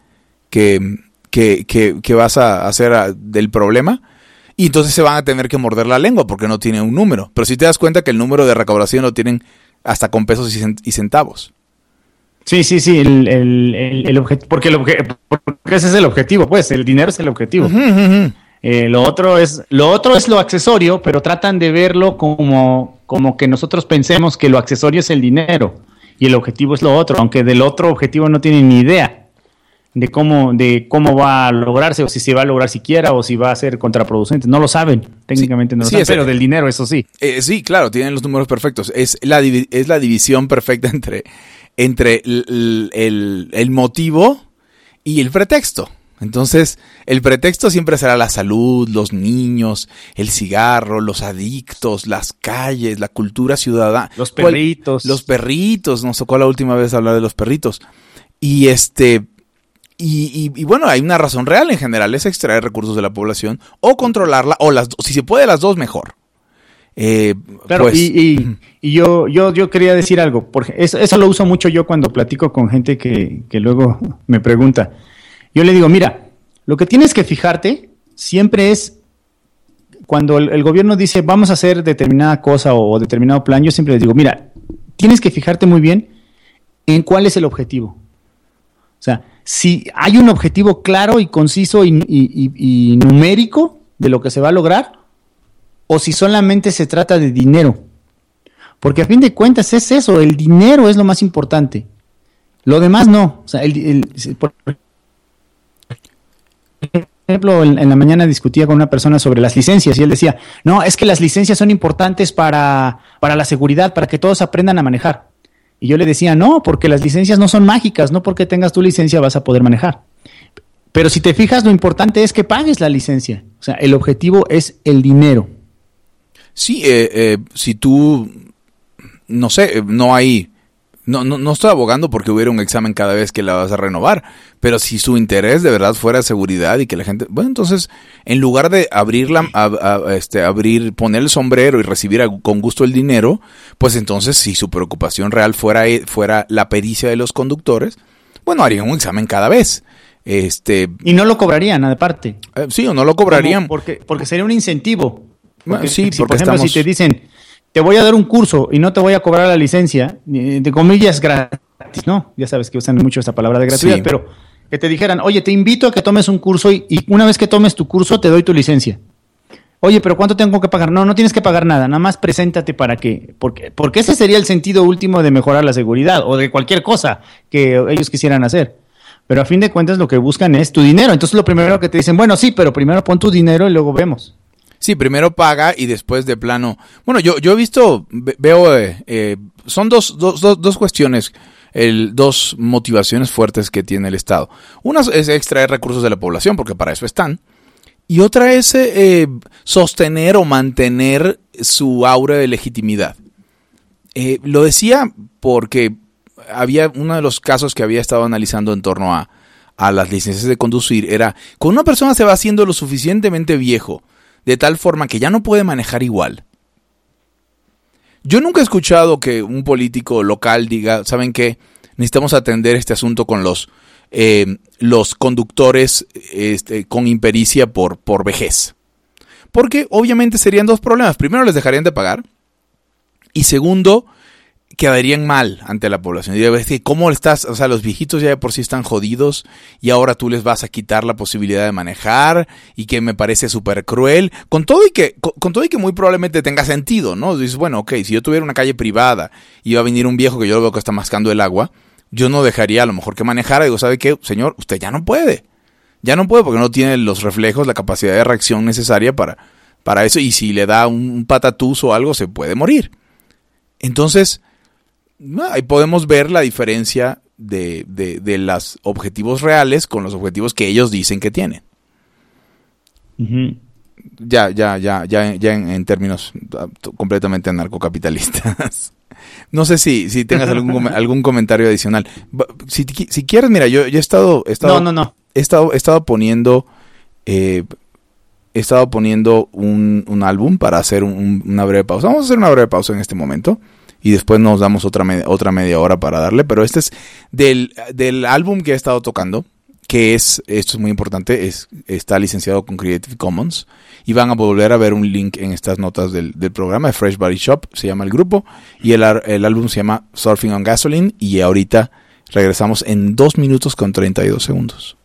que vas a hacer del problema? Y entonces se van a tener que morder la lengua porque no tienen un número. Pero si te das cuenta que el número de recaudación lo tienen hasta con pesos y centavos. Sí, el objetivo, porque ese es el objetivo, pues, el dinero es el objetivo. Lo otro es lo accesorio, pero tratan de verlo como que nosotros pensemos que lo accesorio es el dinero y el objetivo es lo otro, aunque del otro objetivo no tienen ni idea de cómo va a lograrse, o si se va a lograr siquiera, o si va a ser contraproducente. No lo saben, técnicamente no lo saben, pero del dinero, eso sí. Sí, claro, tienen los números perfectos. Es la división perfecta entre el motivo y el pretexto. Entonces, el pretexto siempre será la salud, los niños, el cigarro, los adictos, las calles, la cultura ciudadana. Los perritos. Los perritos, nos tocó la última vez hablar de los perritos. Y bueno, hay una razón real en general, es extraer recursos de la población o controlarla, o si se puede las dos, mejor. Claro, pues, y yo quería decir algo, porque eso lo uso mucho yo cuando platico con gente que luego me pregunta. Yo le digo, mira, lo que tienes que fijarte siempre es cuando el gobierno dice vamos a hacer determinada cosa o determinado plan, yo siempre les digo, mira, tienes que fijarte muy bien en cuál es el objetivo. O sea, si hay un objetivo claro y conciso y numérico de lo que se va a lograr, o si solamente se trata de dinero. Porque a fin de cuentas es eso, el dinero es lo más importante. Lo demás no. O sea, por ejemplo, en la mañana discutía con una persona sobre las licencias y él decía, no, es que las licencias son importantes para la seguridad, para que todos aprendan a manejar. Y yo le decía, no, porque las licencias no son mágicas, no porque tengas tu licencia vas a poder manejar. Pero si te fijas, lo importante es que pagues la licencia. O sea, el objetivo es el dinero. Sí, si tú, no sé, no estoy abogando porque hubiera un examen cada vez que la vas a renovar, pero si su interés de verdad fuera seguridad y que la gente, bueno, entonces en lugar de poner el sombrero y recibir con gusto el dinero, pues entonces si su preocupación real fuera la pericia de los conductores, bueno, harían un examen cada vez. Y no lo cobrarían, aparte. Sí, o no lo cobrarían. Porque sería un incentivo. Porque, sí, porque por ejemplo, si te dicen, te voy a dar un curso y no te voy a cobrar la licencia, de comillas gratis, ¿no? Ya sabes que usan mucho esta palabra de gratuidad, sí. Pero que te dijeran, oye, te invito a que tomes un curso y una vez que tomes tu curso te doy tu licencia. Oye, pero ¿cuánto tengo que pagar? No tienes que pagar nada más preséntate para que, porque ese sería el sentido último de mejorar la seguridad o de cualquier cosa que ellos quisieran hacer. Pero a fin de cuentas lo que buscan es tu dinero. Entonces lo primero que te dicen, bueno, sí, pero primero pon tu dinero y luego vemos. Sí, primero paga y después de plano. Bueno, yo he visto, son dos cuestiones, dos motivaciones fuertes que tiene el Estado. Una es extraer recursos de la población, porque para eso están. y otra es sostener o mantener su aura de legitimidad. Lo decía porque había uno de los casos que había estado analizando en torno a las licencias de conducir era, cuando una persona se va haciendo lo suficientemente viejo, de tal forma que ya no puede manejar igual. Yo nunca he escuchado que un político local diga, ¿saben qué? Necesitamos atender este asunto con los conductores con impericia por vejez. Porque obviamente serían dos problemas. Primero, les dejarían de pagar. Y segundo, quedarían mal ante la población. Y debe decir, ¿cómo estás? O sea, los viejitos ya de por sí están jodidos y ahora tú les vas a quitar la posibilidad de manejar, y que me parece súper cruel. Con todo y que muy probablemente tenga sentido, ¿no? Dices, bueno, ok, si yo tuviera una calle privada y va a venir un viejo que yo lo veo que está mascando el agua, yo no dejaría a lo mejor que manejara. Digo, ¿sabe qué? Señor, usted ya no puede. Ya no puede porque no tiene los reflejos, la capacidad de reacción necesaria para eso. Y si le da un patatús o algo, se puede morir. Entonces, ahí podemos ver la diferencia de los objetivos reales con los objetivos que ellos dicen que tienen. Uh-huh. Ya en términos completamente anarcocapitalistas. No sé si tengas algún comentario adicional. Si quieres, mira, yo he estado No. He estado poniendo un álbum para hacer una breve pausa. Vamos a hacer una breve pausa en este momento y después nos damos otra media hora para darle. Pero este es del álbum que he estado tocando, que esto es muy importante, está licenciado con Creative Commons, y van a volver a ver un link en estas notas del programa de Fresh Body Shop, se llama el grupo, y el álbum se llama Surfing on Gasoline, y ahorita regresamos en 2 minutos con 32 segundos.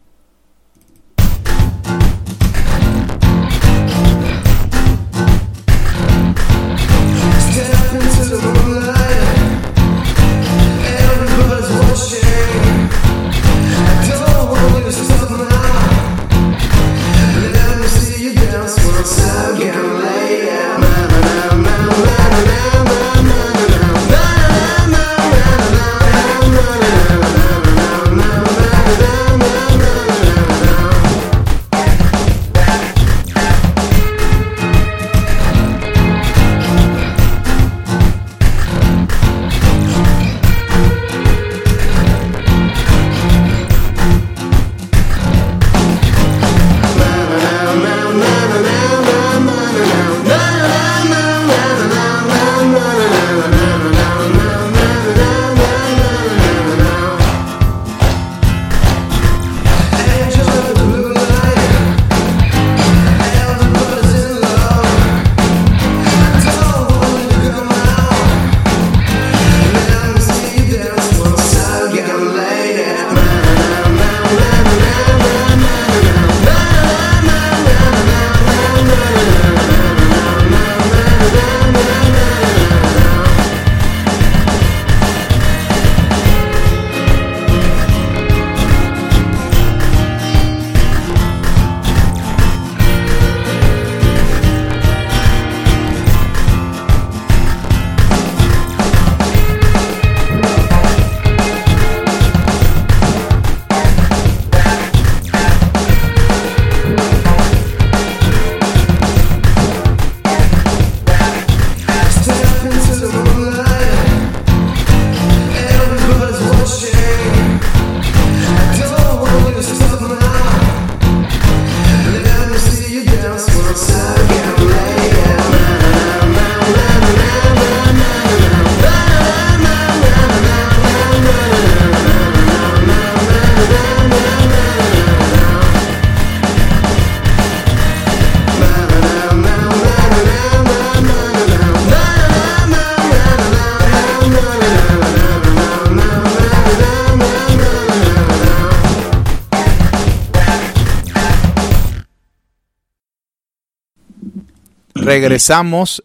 Regresamos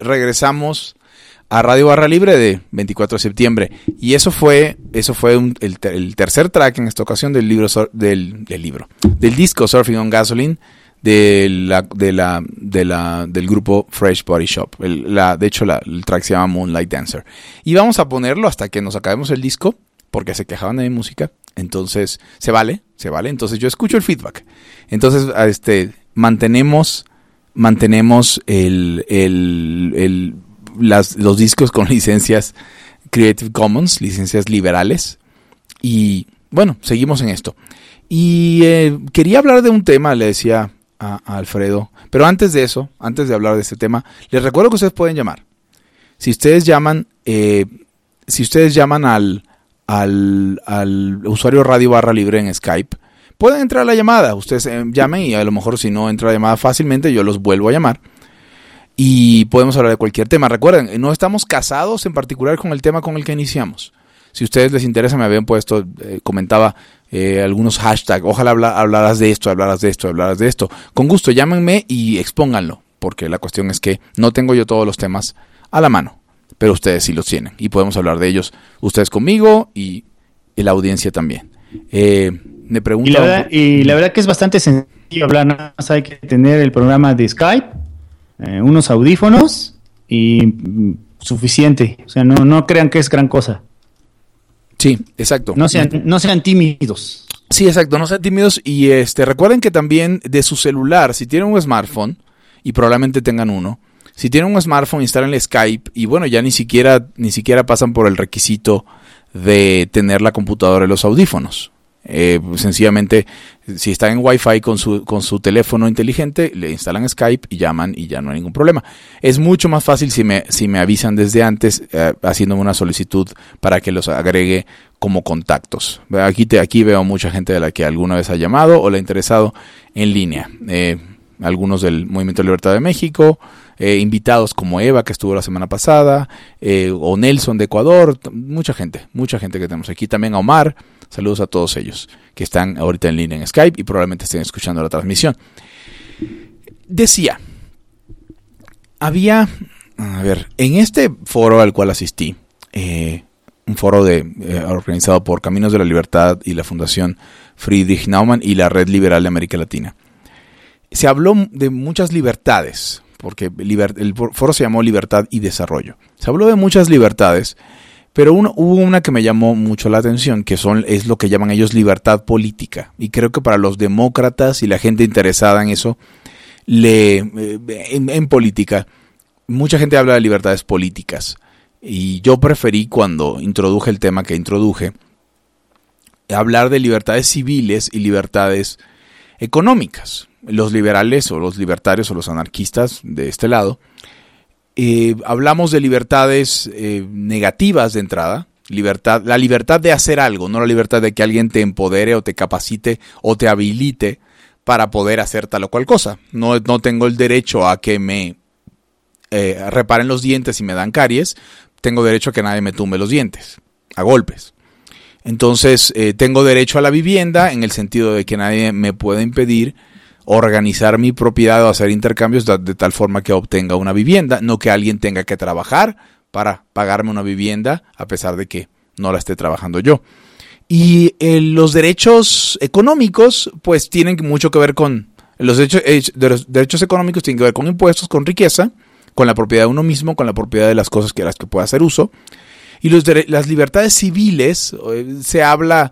a Radio Barra Libre de 24 de septiembre. Y eso fue el tercer track en esta ocasión del disco Surfing on Gasoline del grupo Fresh Body Shop. De hecho, el track se llama Moonlight Dancer. Y vamos a ponerlo hasta que nos acabemos el disco, porque se quejaban de mi música. Entonces, se vale. Entonces, yo escucho el feedback. Entonces, mantenemos los discos con licencias Creative Commons, licencias liberales. Y bueno, seguimos en esto. Y quería hablar de un tema, le decía a Alfredo. Pero antes de eso, antes de hablar de este tema, les recuerdo que ustedes pueden llamar. Si ustedes llaman al usuario Radio Barra Libre en Skype, pueden entrar a la llamada. Ustedes llamen y a lo mejor si no entra la llamada fácilmente, yo los vuelvo a llamar. Y podemos hablar de cualquier tema. Recuerden, no estamos casados en particular con el tema con el que iniciamos. Si a ustedes les interesa, me habían puesto, comentaba algunos hashtags. Ojalá hablaras de esto, hablaras de esto, hablaras de esto. Con gusto, llámenme y expónganlo. Porque la cuestión es que no tengo yo todos los temas a la mano. Pero ustedes sí los tienen. Y podemos hablar de ellos, ustedes conmigo y la audiencia también. Me pregunto... Y la verdad que es bastante sencillo hablar. Nada más hay que tener el programa de Skype, unos audífonos y suficiente. O sea, no crean que es gran cosa. Sí, exacto. No sean tímidos. Sí, exacto, no sean tímidos. Y recuerden que también de su celular, si tienen un smartphone, y probablemente tengan uno, si tienen un smartphone, instalen Skype y bueno, ya ni siquiera pasan por el requisito de tener la computadora y los audífonos. Sencillamente, si están en Wi-Fi con su teléfono inteligente, le instalan Skype y llaman y ya no hay ningún problema. Es mucho más fácil si me avisan desde antes, haciéndome una solicitud para que los agregue como contactos. Aquí veo mucha gente de la que alguna vez ha llamado o le ha interesado en línea. Algunos del Movimiento de Libertad de México, invitados como Eva, que estuvo la semana pasada, o Nelson de Ecuador, mucha gente que tenemos aquí, también a Omar. Saludos a todos ellos que están ahorita en línea en Skype y probablemente estén escuchando la transmisión. Decía, en este foro al cual asistí, un foro organizado por Caminos de la Libertad y la Fundación Friedrich Naumann y la Red Liberal de América Latina, se habló de muchas libertades, porque el foro se llamó Libertad y Desarrollo. Se habló de muchas libertades, pero hubo una que me llamó mucho la atención, que es lo que llaman ellos libertad política. Y creo que para los demócratas y la gente interesada en eso, en política, mucha gente habla de libertades políticas. Y yo preferí, cuando introduje el tema que introduje, hablar de libertades civiles y libertades económicas. Los liberales o los libertarios o los anarquistas de este lado, hablamos de libertades negativas de entrada, la libertad de hacer algo, no la libertad de que alguien te empodere o te capacite o te habilite para poder hacer tal o cual cosa. No tengo el derecho a que me reparen los dientes si me dan caries, tengo derecho a que nadie me tumbe los dientes a golpes. Entonces, tengo derecho a la vivienda en el sentido de que nadie me puede impedir organizar mi propiedad o hacer intercambios de tal forma que obtenga una vivienda, no que alguien tenga que trabajar para pagarme una vivienda a pesar de que no la esté trabajando yo. Y los derechos económicos pues tienen mucho que ver con los derechos económicos, tienen que ver con impuestos, con riqueza, con la propiedad de uno mismo, con la propiedad de las cosas de las que pueda hacer uso. Y las libertades civiles, se habla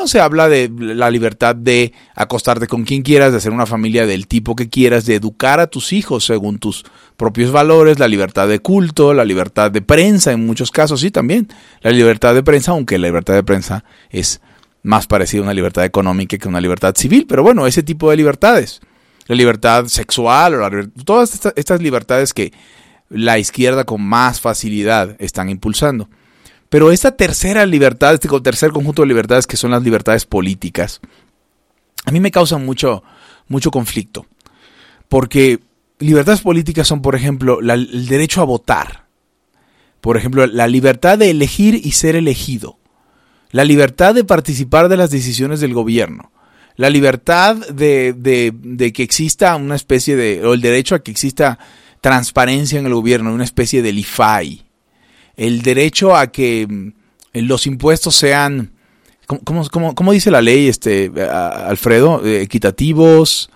de la libertad de acostarte con quien quieras, de hacer una familia del tipo que quieras, de educar a tus hijos según tus propios valores, la libertad de culto, la libertad de prensa en muchos casos, sí, también. La libertad de prensa, aunque la libertad de prensa es más parecida a una libertad económica que a una libertad civil, pero bueno, ese tipo de libertades. La libertad sexual, todas estas libertades que la izquierda con más facilidad están impulsando. Pero esta tercera libertad, este tercer conjunto de libertades que son las libertades políticas, a mí me causan mucho conflicto. Porque libertades políticas son, por ejemplo, el derecho a votar. Por ejemplo, la libertad de elegir y ser elegido. La libertad de participar de las decisiones del gobierno. La libertad de que exista una especie o el derecho a que exista transparencia en el gobierno, una especie del IFAI. El derecho a que los impuestos sean, ¿cómo dice la ley, Alfredo? Equitativos,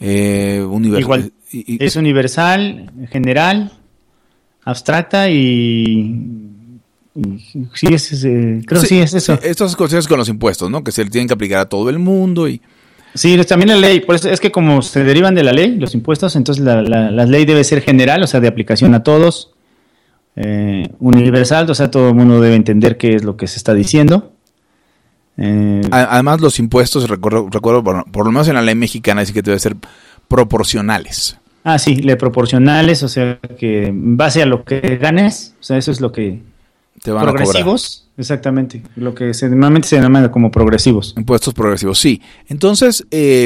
igual, es universal, general, abstracta y Sí, creo que sí es eso. Estas cosas con los impuestos, ¿no? Que se le tienen que aplicar a todo el mundo y... Sí, también la ley, por eso es que como se derivan de la ley, los impuestos, entonces la ley debe ser general, o sea, de aplicación a todos, universal, o sea, todo el mundo debe entender qué es lo que se está diciendo. Además, los impuestos, recuerdo por lo menos en la ley mexicana, dice que debe ser proporcionales. Ah, sí, proporcionales, o sea, que en base a lo que ganes, o sea, eso es lo que... Te van progresivos, a cobrar. Exactamente, lo que normalmente se llama como progresivos. Impuestos progresivos, sí. Entonces,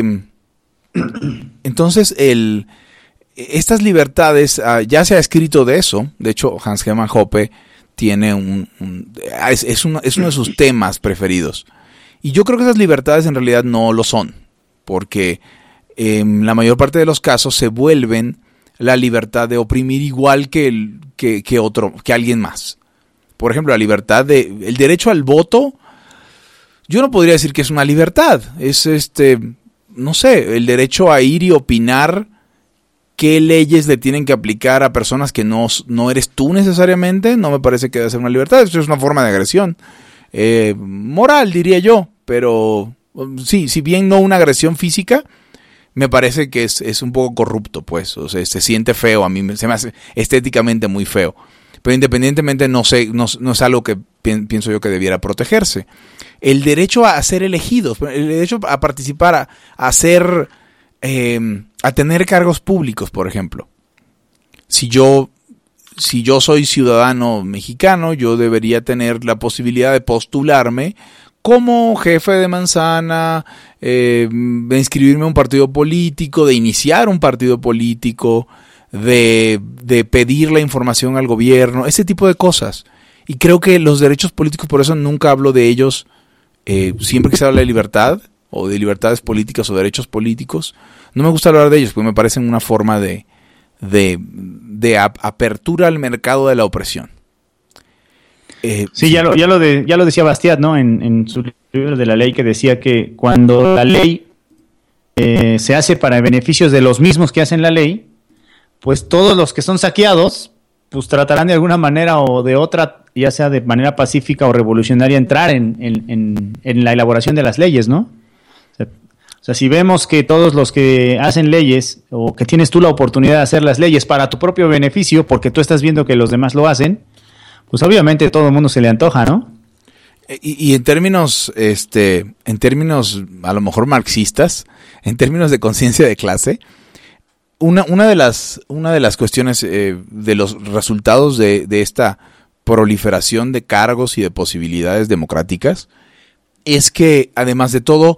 estas libertades, ya se ha escrito de eso. De hecho, Hans Hermann Hoppe tiene es uno de sus temas preferidos. Y yo creo que esas libertades en realidad no lo son, porque en la mayor parte de los casos se vuelven la libertad de oprimir igual que alguien más. Por ejemplo, el derecho al voto, yo no podría decir que es una libertad. Es no sé, el derecho a ir y opinar qué leyes le tienen que aplicar a personas que no eres tú necesariamente, no me parece que debe ser una libertad. Eso es una forma de agresión moral, diría yo. Pero sí, si bien no una agresión física, me parece que es un poco corrupto, pues. O sea, se siente feo, a mí se me hace estéticamente muy feo. Pero independientemente no es algo que pienso yo que debiera protegerse. El derecho a ser elegidos, el derecho a participar, a tener cargos públicos, por ejemplo. Si yo soy ciudadano mexicano, yo debería tener la posibilidad de postularme como jefe de manzana, de inscribirme a un partido político, de iniciar un partido político, de pedir la información al gobierno, ese tipo de cosas. Y creo que los derechos políticos, por eso nunca hablo de ellos, siempre que se habla de libertad, o de libertades políticas o derechos políticos, no me gusta hablar de ellos, porque me parecen una forma de apertura al mercado de la opresión. Sí, ya lo decía Bastiat, ¿no? En su libro de la ley, que decía que cuando la ley se hace para beneficios de los mismos que hacen la ley, pues todos los que son saqueados, pues tratarán de alguna manera o de otra, ya sea de manera pacífica o revolucionaria, entrar en la elaboración de las leyes, ¿no? O sea, si vemos que todos los que hacen leyes, o que tienes tú la oportunidad de hacer las leyes para tu propio beneficio, porque tú estás viendo que los demás lo hacen, pues obviamente a todo el mundo se le antoja, ¿no? Y en términos a lo mejor marxistas, en términos de conciencia de clase, una de las cuestiones de los resultados de esta proliferación de cargos y de posibilidades democráticas es que, además de todo,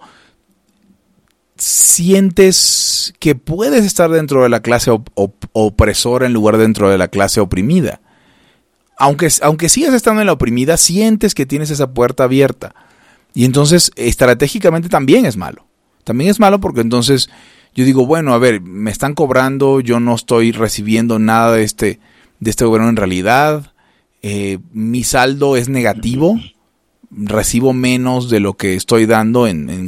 sientes que puedes estar dentro de la clase opresora en lugar de dentro de la clase oprimida. Aunque sigas estando en la oprimida, sientes que tienes esa puerta abierta. Y entonces, estratégicamente también es malo. También es malo porque entonces yo digo, bueno, a ver, me están cobrando, yo no estoy recibiendo nada de este gobierno en realidad, mi saldo es negativo, recibo menos de lo que estoy dando en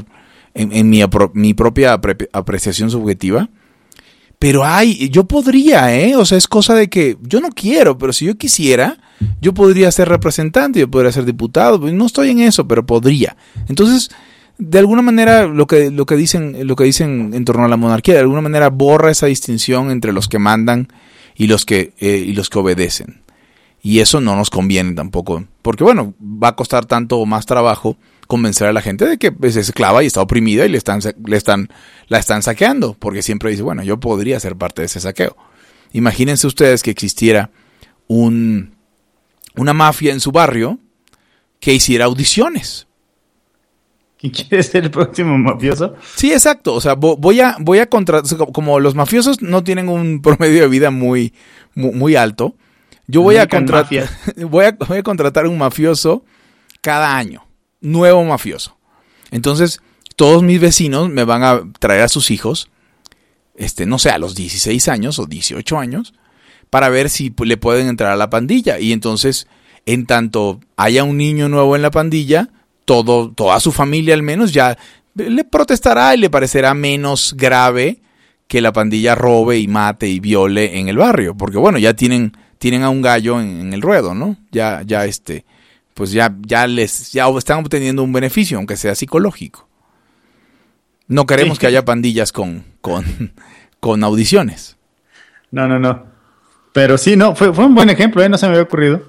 mi propia apreciación subjetiva. Pero yo podría, o sea, es cosa de que yo no quiero, pero si yo quisiera, yo podría ser representante, yo podría ser diputado, no estoy en eso, pero podría. Entonces, de alguna manera, lo que dicen en torno a la monarquía, de alguna manera borra esa distinción entre los que mandan y los que obedecen. Y eso no nos conviene tampoco, porque bueno, va a costar tanto o más trabajo convencer a la gente de que es esclava y está oprimida y la están saqueando, porque siempre dice, bueno, yo podría ser parte de ese saqueo. Imagínense ustedes que existiera una mafia en su barrio que hiciera audiciones. ¿Quién quiere ser el próximo mafioso? Sí, exacto. O sea, voy a contratar, como los mafiosos no tienen un promedio de vida muy, muy, muy alto, yo voy a contratar un mafioso cada año. Nuevo mafioso. Entonces, todos mis vecinos me van a traer a sus hijos, no sé, a los 16 años o 18 años, para ver si le pueden entrar a la pandilla. Y entonces, en tanto haya un niño nuevo en la pandilla, toda su familia al menos ya le protestará y le parecerá menos grave que la pandilla robe y mate y viole en el barrio. Porque bueno, ya tienen tienen a un gallo en el ruedo, ¿no? Pues ya están obteniendo un beneficio, aunque sea psicológico. No queremos que haya pandillas con audiciones. No. Pero sí, no, fue un buen ejemplo, no se me había ocurrido.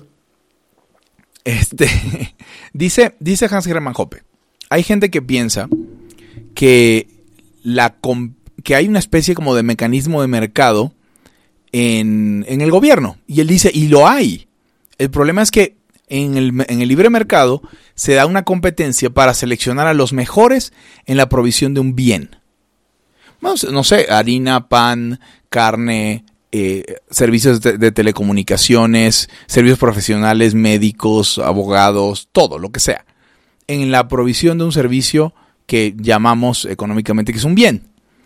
Dice Hans Hermann Hoppe, hay gente que piensa que hay una especie como de mecanismo de mercado en el gobierno. Y él dice, y lo hay. El problema es que en el libre mercado se da una competencia para seleccionar a los mejores en la provisión de un bien. Bueno, no sé, harina, pan, carne, servicios de telecomunicaciones, servicios profesionales, médicos, abogados, todo, lo que sea. En la provisión de un servicio que llamamos económicamente que es un bien.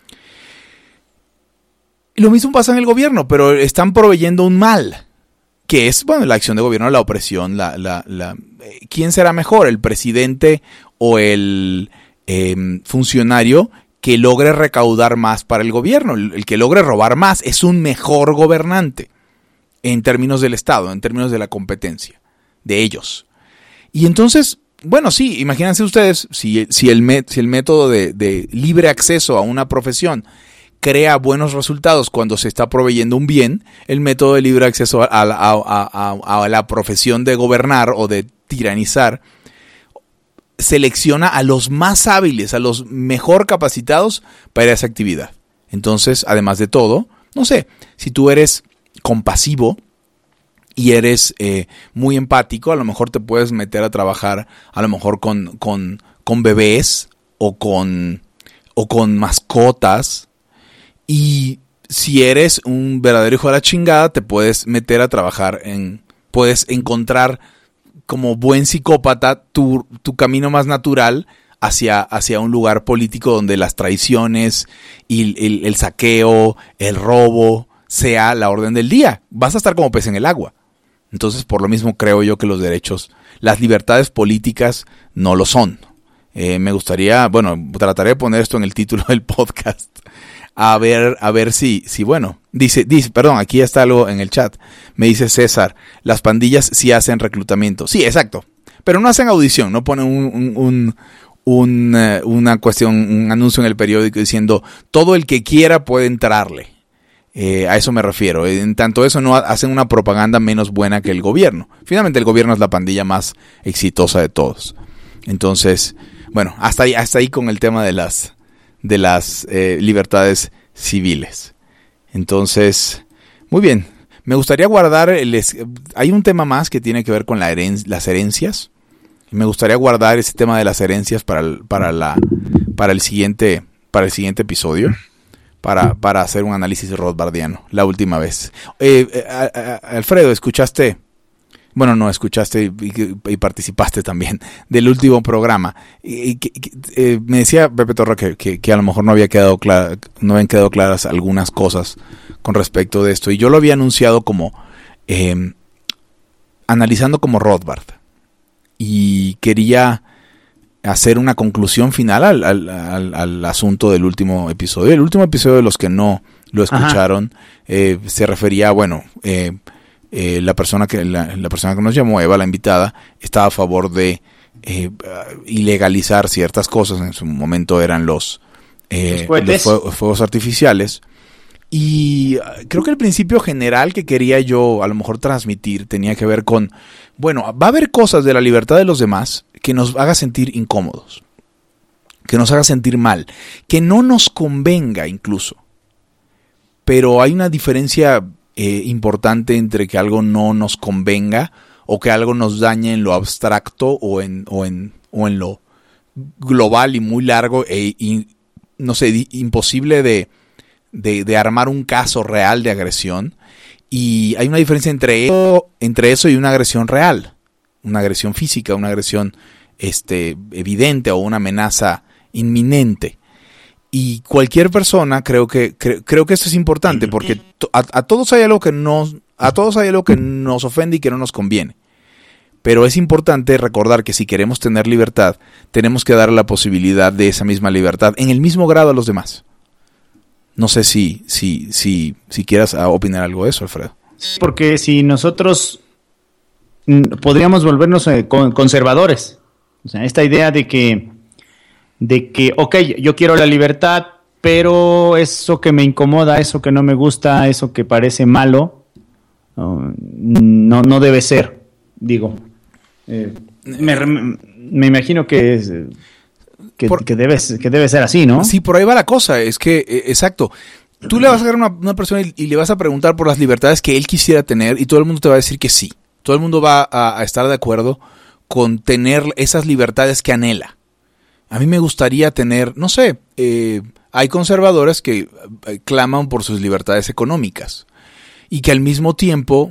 Lo mismo pasa en el gobierno, pero están proveyendo un mal, que es, bueno, la acción de gobierno, la opresión, ¿quién será mejor, el presidente o el funcionario que logre recaudar más para el gobierno? El que logre robar más es un mejor gobernante en términos del Estado, en términos de la competencia de ellos. Y entonces, bueno, sí, imagínense ustedes, si el método de libre acceso a una profesión crea buenos resultados cuando se está proveyendo un bien, el método de libre acceso a la profesión de gobernar o de tiranizar selecciona a los más hábiles, a los mejor capacitados para esa actividad. Entonces, además de todo, no sé, si tú eres compasivo y eres muy empático, a lo mejor te puedes meter a trabajar a lo mejor con bebés o con mascotas. Y si eres un verdadero hijo de la chingada, te puedes meter a trabajar puedes encontrar como buen psicópata tu camino más natural hacia un lugar político donde las traiciones y el saqueo, el robo, sea la orden del día. Vas a estar como pez en el agua. Entonces, por lo mismo creo yo que los derechos, las libertades políticas no lo son. Me gustaría, trataré de poner esto en el título del podcast. A ver si bueno, dice, perdón, aquí está algo en el chat. Me dice César, las pandillas sí hacen reclutamiento. Sí, exacto. Pero no hacen audición, no ponen una cuestión, un anuncio en el periódico diciendo todo el que quiera puede entrarle. A eso me refiero. En tanto eso no hacen una propaganda menos buena que el gobierno. Finalmente el gobierno es la pandilla más exitosa de todos. Entonces, bueno, hasta ahí con el tema de las libertades civiles. Entonces, muy bien. Me gustaría guardar hay un tema más que tiene que ver con las herencias. Me gustaría guardar ese tema de las herencias para el siguiente episodio, para hacer un análisis rothbardiano la última vez. Alfredo, ¿escuchaste? Bueno, no, escuchaste y participaste también del último programa. Me decía Pepe Torra que a lo mejor no habían quedado claras algunas cosas con respecto de esto. Y yo lo había anunciado como analizando como Rothbard. Y quería hacer una conclusión final al asunto del último episodio. El último episodio, de los que no lo escucharon, se refería, la persona que nos llamó, Eva, la invitada, estaba a favor de ilegalizar ciertas cosas. En su momento eran los fuegos artificiales. Y creo que el principio general que quería yo a lo mejor transmitir tenía que ver con, va a haber cosas de la libertad de los demás que nos haga sentir incómodos, que nos haga sentir mal, que no nos convenga incluso. Pero hay una diferencia importante entre que algo no nos convenga o que algo nos dañe en lo abstracto o en lo global y muy largo no sé, imposible de armar un caso real de agresión. Y hay una diferencia entre eso y una agresión real, una agresión física, una agresión evidente o una amenaza inminente. Y cualquier persona, creo que esto es importante, porque a todos hay algo que nos ofende y que no nos conviene. Pero es importante recordar que si queremos tener libertad, tenemos que dar la posibilidad de esa misma libertad en el mismo grado a los demás. No sé si quieras opinar algo de eso, Alfredo. Sí, porque si nosotros podríamos volvernos conservadores. O sea, esta idea de que, ok, yo quiero la libertad, pero eso que me incomoda, eso que no me gusta, eso que parece malo, no debe ser, digo. Me imagino que debe ser así, ¿no? Sí, por ahí va la cosa, es que, exacto. Tú le vas a agarrar a una persona y le vas a preguntar por las libertades que él quisiera tener y todo el mundo te va a decir que sí. Todo el mundo va a estar de acuerdo con tener esas libertades que anhela. A mí me gustaría tener, no sé, hay conservadores que claman por sus libertades económicas y que al mismo tiempo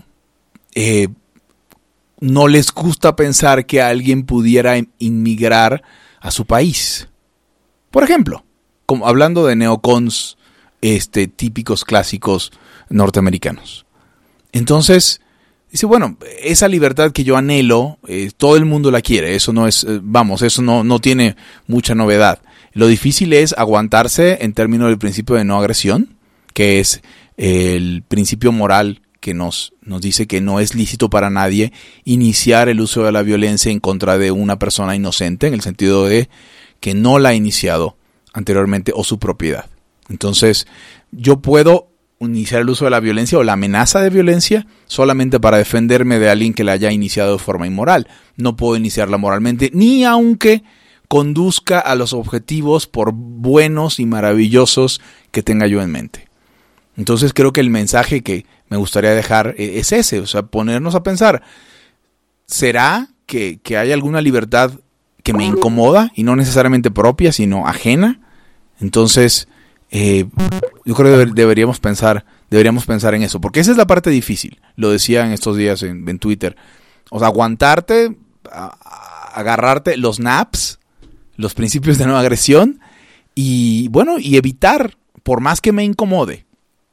no les gusta pensar que alguien pudiera inmigrar a su país. Por ejemplo, como hablando de neocons típicos clásicos norteamericanos. Entonces, dice, bueno, esa libertad que yo anhelo, todo el mundo la quiere, eso no es, eso no tiene mucha novedad. Lo difícil es aguantarse en términos del principio de no agresión, que es el principio moral que nos dice que no es lícito para nadie iniciar el uso de la violencia en contra de una persona inocente, en el sentido de que no la ha iniciado anteriormente o su propiedad. Entonces, yo puedo iniciar el uso de la violencia o la amenaza de violencia solamente para defenderme de alguien que la haya iniciado de forma inmoral. No puedo iniciarla moralmente, ni aunque conduzca a los objetivos por buenos y maravillosos que tenga yo en mente. Entonces, creo que el mensaje que me gustaría dejar es ese, o sea, ponernos a pensar, ¿será que hay alguna libertad que me incomoda y no necesariamente propia, sino ajena? Entonces, yo creo que deberíamos pensar en eso, porque esa es la parte difícil. Lo decía en estos días en Twitter. O sea, aguantarte, agarrarte los NAPs, los principios de no agresión, y bueno, y evitar, por más que me incomode.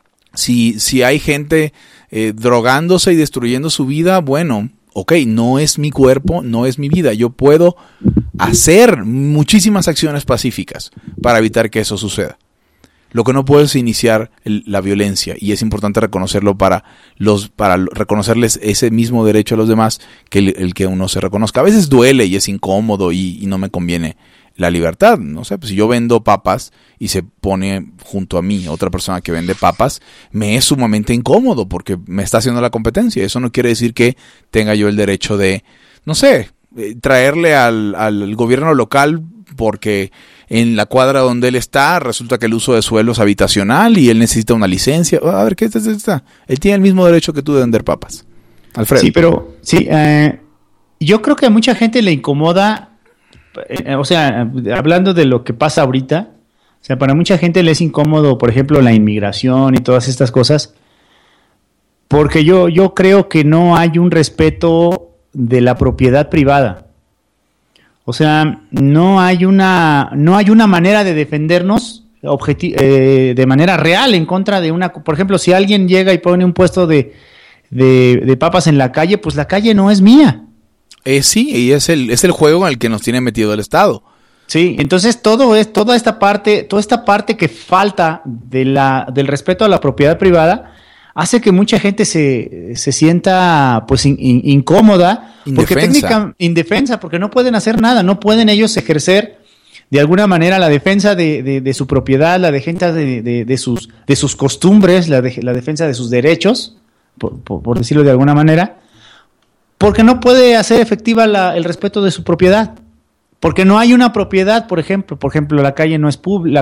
Si hay gente drogándose y destruyendo su vida, bueno, ok, no es mi cuerpo, no es mi vida. Yo puedo hacer muchísimas acciones pacíficas para evitar que eso suceda. Lo que no puedo es iniciar la violencia, y es importante reconocerlo para reconocerles ese mismo derecho a los demás que el que uno se reconozca. A veces duele y es incómodo y no me conviene la libertad. No sé, pues si yo vendo papas y se pone junto a mí otra persona que vende papas, me es sumamente incómodo porque me está haciendo la competencia. Eso no quiere decir que tenga yo el derecho de, no sé, traerle al gobierno local porque en la cuadra donde él está resulta que el uso de suelo es habitacional y él necesita una licencia. A ver, ¿qué está? Él tiene el mismo derecho que tú de vender papas. Alfredo. Sí, pero yo creo que a mucha gente le incomoda, o sea, hablando de lo que pasa ahorita, o sea, para mucha gente le es incómodo, por ejemplo, la inmigración y todas estas cosas, porque yo creo que no hay un respeto de la propiedad privada. O sea, no hay una manera de defendernos de manera real en contra de una... Por ejemplo, si alguien llega y pone un puesto de papas en la calle, pues la calle no es mía. Sí, y es el juego en el que nos tiene metido el Estado. Sí, entonces toda esta parte que falta del respeto a la propiedad privada hace que mucha gente se sienta pues incómoda, indefensa, porque no pueden hacer nada, no pueden ellos ejercer de alguna manera la defensa de su propiedad, la defensa de sus costumbres, la defensa de sus derechos, por decirlo de alguna manera, porque no puede hacer efectiva el respeto de su propiedad. Porque no hay una propiedad, por ejemplo, la calle no es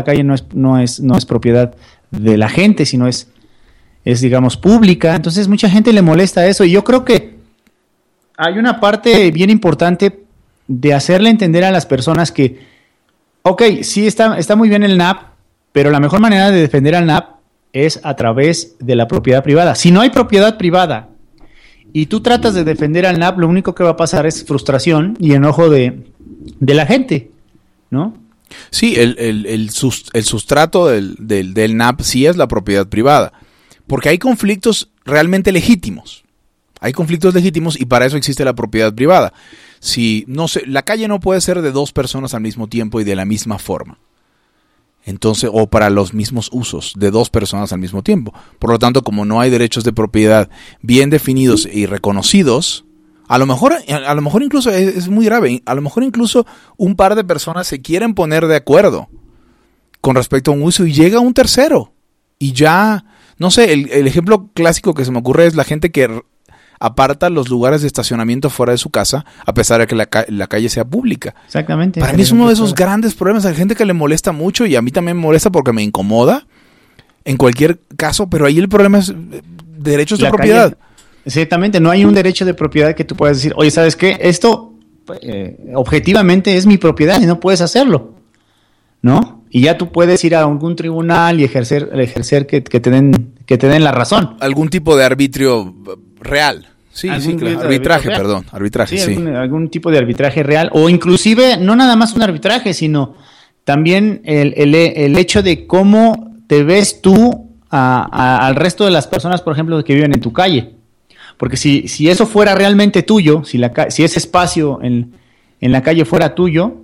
propiedad de la gente, sino es digamos pública. Entonces mucha gente le molesta eso, y yo creo que hay una parte bien importante de hacerle entender a las personas que, ok, sí está muy bien el NAP, pero la mejor manera de defender al NAP es a través de la propiedad privada. Si no hay propiedad privada y tú tratas de defender al NAP, lo único que va a pasar es frustración y enojo de la gente, ¿no? Sí, el sustrato del NAP sí es la propiedad privada, porque hay conflictos realmente legítimos. Hay conflictos legítimos y para eso existe la propiedad privada. Si no sé, la calle no puede ser de dos personas al mismo tiempo y de la misma forma. Entonces, o para los mismos usos de dos personas al mismo tiempo. Por lo tanto, como no hay derechos de propiedad bien definidos y reconocidos, a lo mejor incluso es muy grave. A lo mejor incluso un par de personas se quieren poner de acuerdo con respecto a un uso y llega un tercero. Y ya, no sé, el ejemplo clásico que se me ocurre es la gente que aparta los lugares de estacionamiento fuera de su casa a pesar de que la calle sea pública. Exactamente. Para mí es uno de esos grandes problemas. Hay gente que le molesta mucho y a mí también me molesta porque me incomoda en cualquier caso, pero ahí el problema es derechos de propiedad. Exactamente, no hay un derecho de propiedad que tú puedas decir, oye, ¿sabes qué? Esto objetivamente es mi propiedad y no puedes hacerlo, ¿no? Y ya tú puedes ir a algún tribunal y ejercer que te den la razón. Algún tipo de arbitrio real. Sí, claro. Arbitraje. Sí. Algún tipo de arbitraje real. O inclusive, no nada más un arbitraje, sino también el hecho de cómo te ves tú al resto de las personas, por ejemplo, que viven en tu calle. Porque si eso fuera realmente tuyo, si ese espacio en la calle fuera tuyo,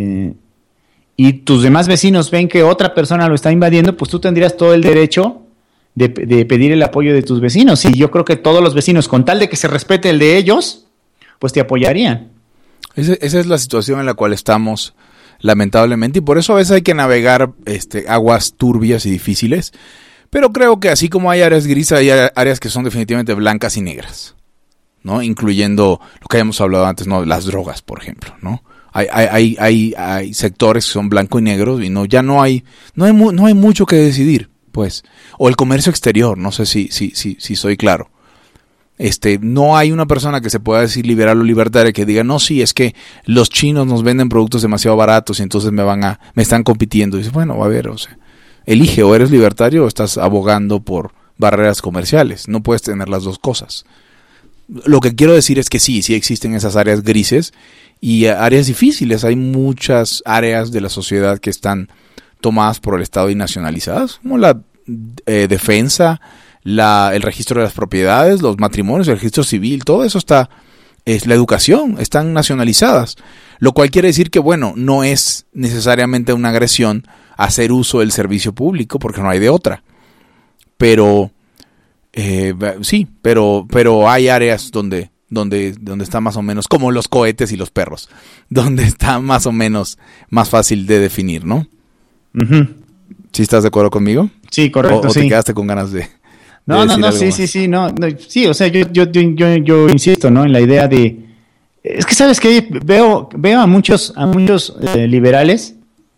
y tus demás vecinos ven que otra persona lo está invadiendo, pues tú tendrías todo el derecho de pedir el apoyo de tus vecinos. Y yo creo que todos los vecinos, con tal de que se respete el de ellos, pues te apoyarían. Esa es la situación en la cual estamos, lamentablemente, y por eso a veces hay que navegar aguas turbias y difíciles. Pero creo que así como hay áreas grises, hay áreas que son definitivamente blancas y negras, ¿no? Incluyendo lo que habíamos hablado antes, ¿no? Las drogas, por ejemplo, ¿no? Hay sectores que son blanco y negro y no hay mucho que decidir, pues. O el comercio exterior, no sé si soy claro. No hay una persona que se pueda decir liberal o libertaria que diga, no, sí, es que los chinos nos venden productos demasiado baratos y entonces me están compitiendo. Y dice, bueno, a ver, o sea, elige, o eres libertario o estás abogando por barreras comerciales. No puedes tener las dos cosas. Lo que quiero decir es que sí existen esas áreas grises y áreas difíciles. Hay muchas áreas de la sociedad que están tomadas por el Estado y nacionalizadas, como la defensa, el registro de las propiedades, los matrimonios, el registro civil, todo eso es la educación, están nacionalizadas. Lo cual quiere decir que, bueno, no es necesariamente una agresión hacer uso del servicio público porque no hay de otra. Pero sí, pero hay áreas donde está más o menos como los cohetes y los perros, donde está más o menos más fácil de definir, ¿no? Uh-huh. ¿Sí estás de acuerdo conmigo? Sí, correcto. ¿O te quedaste con ganas de No, sí, o sea, yo insisto, ¿no? En la idea de, es que sabes que veo a muchos liberales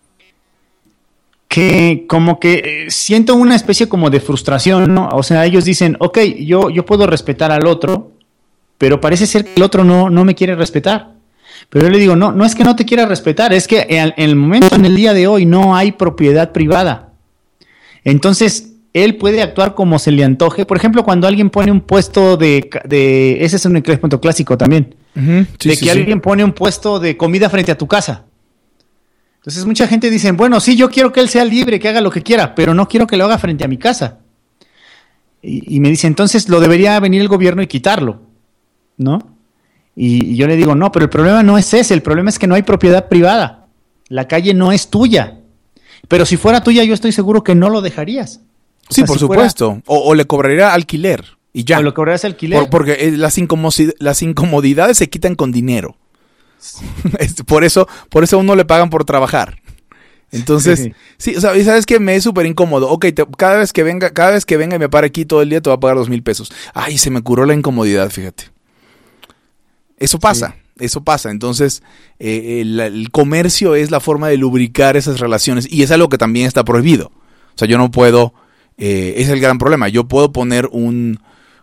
que como que siento una especie como de frustración, ¿no? O sea, ellos dicen, ok, yo puedo respetar al otro, pero parece ser que el otro no me quiere respetar. Pero yo le digo, no es que no te quiera respetar, es que en el momento, en el día de hoy, no hay propiedad privada. Entonces, él puede actuar como se le antoje. Por ejemplo, cuando alguien pone un puesto ese es un ejemplo clásico también, uh-huh. Alguien pone un puesto de comida frente a tu casa. Entonces mucha gente dice, bueno, sí, yo quiero que él sea libre, que haga lo que quiera, pero no quiero que lo haga frente a mi casa. Y me dice, entonces lo debería venir el gobierno y quitarlo, ¿no? Y yo le digo, no, pero el problema no es ese, el problema es que no hay propiedad privada. La calle no es tuya. Pero si fuera tuya, yo estoy seguro que no lo dejarías. Sí, por supuesto. O le cobraría alquiler y ya. O le cobrarías alquiler. Porque las incomodidades se quitan con dinero. Por eso a uno le pagan por trabajar. Entonces, sí, o sea, y sabes que me es súper incómodo. Ok, cada vez que venga y me pare aquí todo el día, te va a pagar 2,000 pesos. Ay, se me curó la incomodidad, fíjate. Eso pasa. Entonces, el comercio es la forma de lubricar esas relaciones y es algo que también está prohibido. O sea, yo no puedo, ese es el gran problema. Yo puedo poner un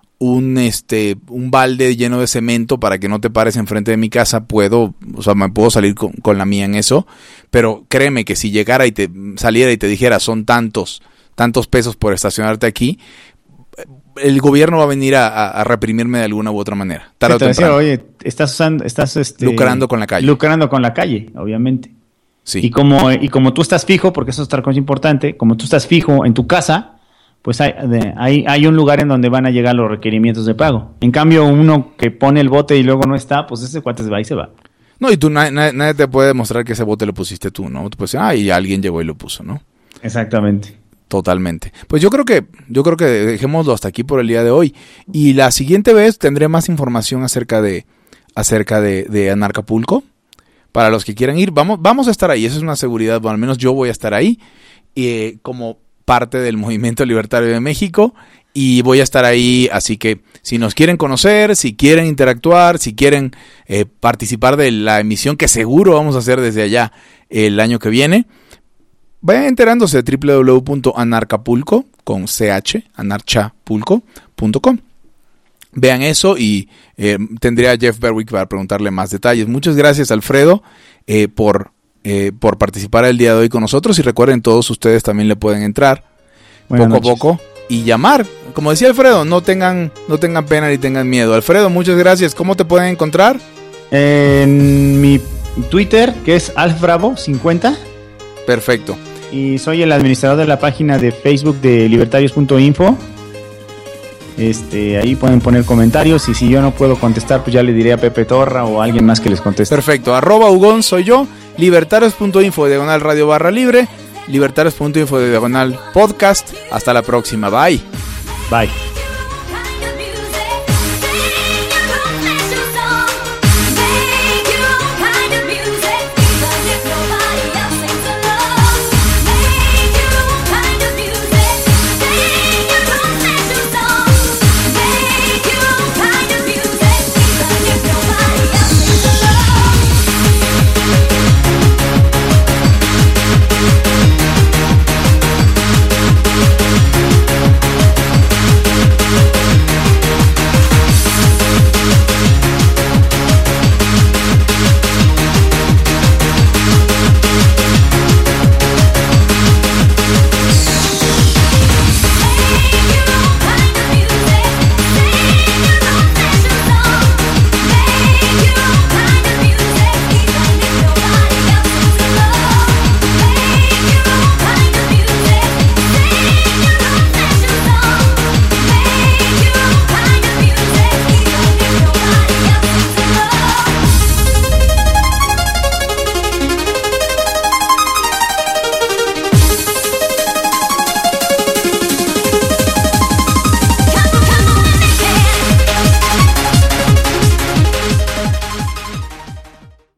balde lleno de cemento para que no te pares enfrente de mi casa, me puedo salir con la mía en eso, pero créeme que si llegara y te saliera y te dijera son tantos pesos por estacionarte aquí, el gobierno va a venir a reprimirme de alguna u otra manera. Tarde o temprano. Oye, estás lucrando con la calle. Lucrando con la calle, obviamente. Sí. Y como tú estás fijo, porque eso es otra cosa importante, como tú estás fijo en tu casa, pues hay un lugar en donde van a llegar los requerimientos de pago. En cambio, uno que pone el bote y luego no está, pues ese cuate se va y se va. No, y tú nadie te puede demostrar que ese bote lo pusiste tú, ¿no? Pues, y alguien llegó y lo puso, ¿no? Exactamente. Totalmente. Pues yo creo que dejémoslo hasta aquí por el día de hoy. Y la siguiente vez tendré más información acerca de Anarcapulco. Para los que quieran ir, vamos a estar ahí. Eso es una seguridad. Bueno, al menos yo voy a estar ahí como parte del Movimiento Libertario de México. Y voy a estar ahí, así que si nos quieren conocer, si quieren interactuar, si quieren participar de la emisión que seguro vamos a hacer desde allá el año que viene, vayan enterándose de www.anarcapulco, con CH, anarchapulco.com. Vean eso y tendría a Jeff Berwick para preguntarle más detalles. Muchas gracias, Alfredo, por participar el día de hoy con nosotros. Y recuerden, todos ustedes también le pueden entrar poco a poco y llamar. Como decía Alfredo, no tengan pena ni tengan miedo. Alfredo, muchas gracias. ¿Cómo te pueden encontrar? En mi Twitter, que es alfbravo50. Perfecto. Y soy el administrador de la página de Facebook de libertarios.info. Ahí pueden poner comentarios y si yo no puedo contestar, pues ya le diré a Pepe Torra o a alguien más que les conteste. Perfecto. @Ugón soy yo. Libertarios.info /radio/libre. Libertarios.info /podcast. Hasta la próxima. Bye. Bye.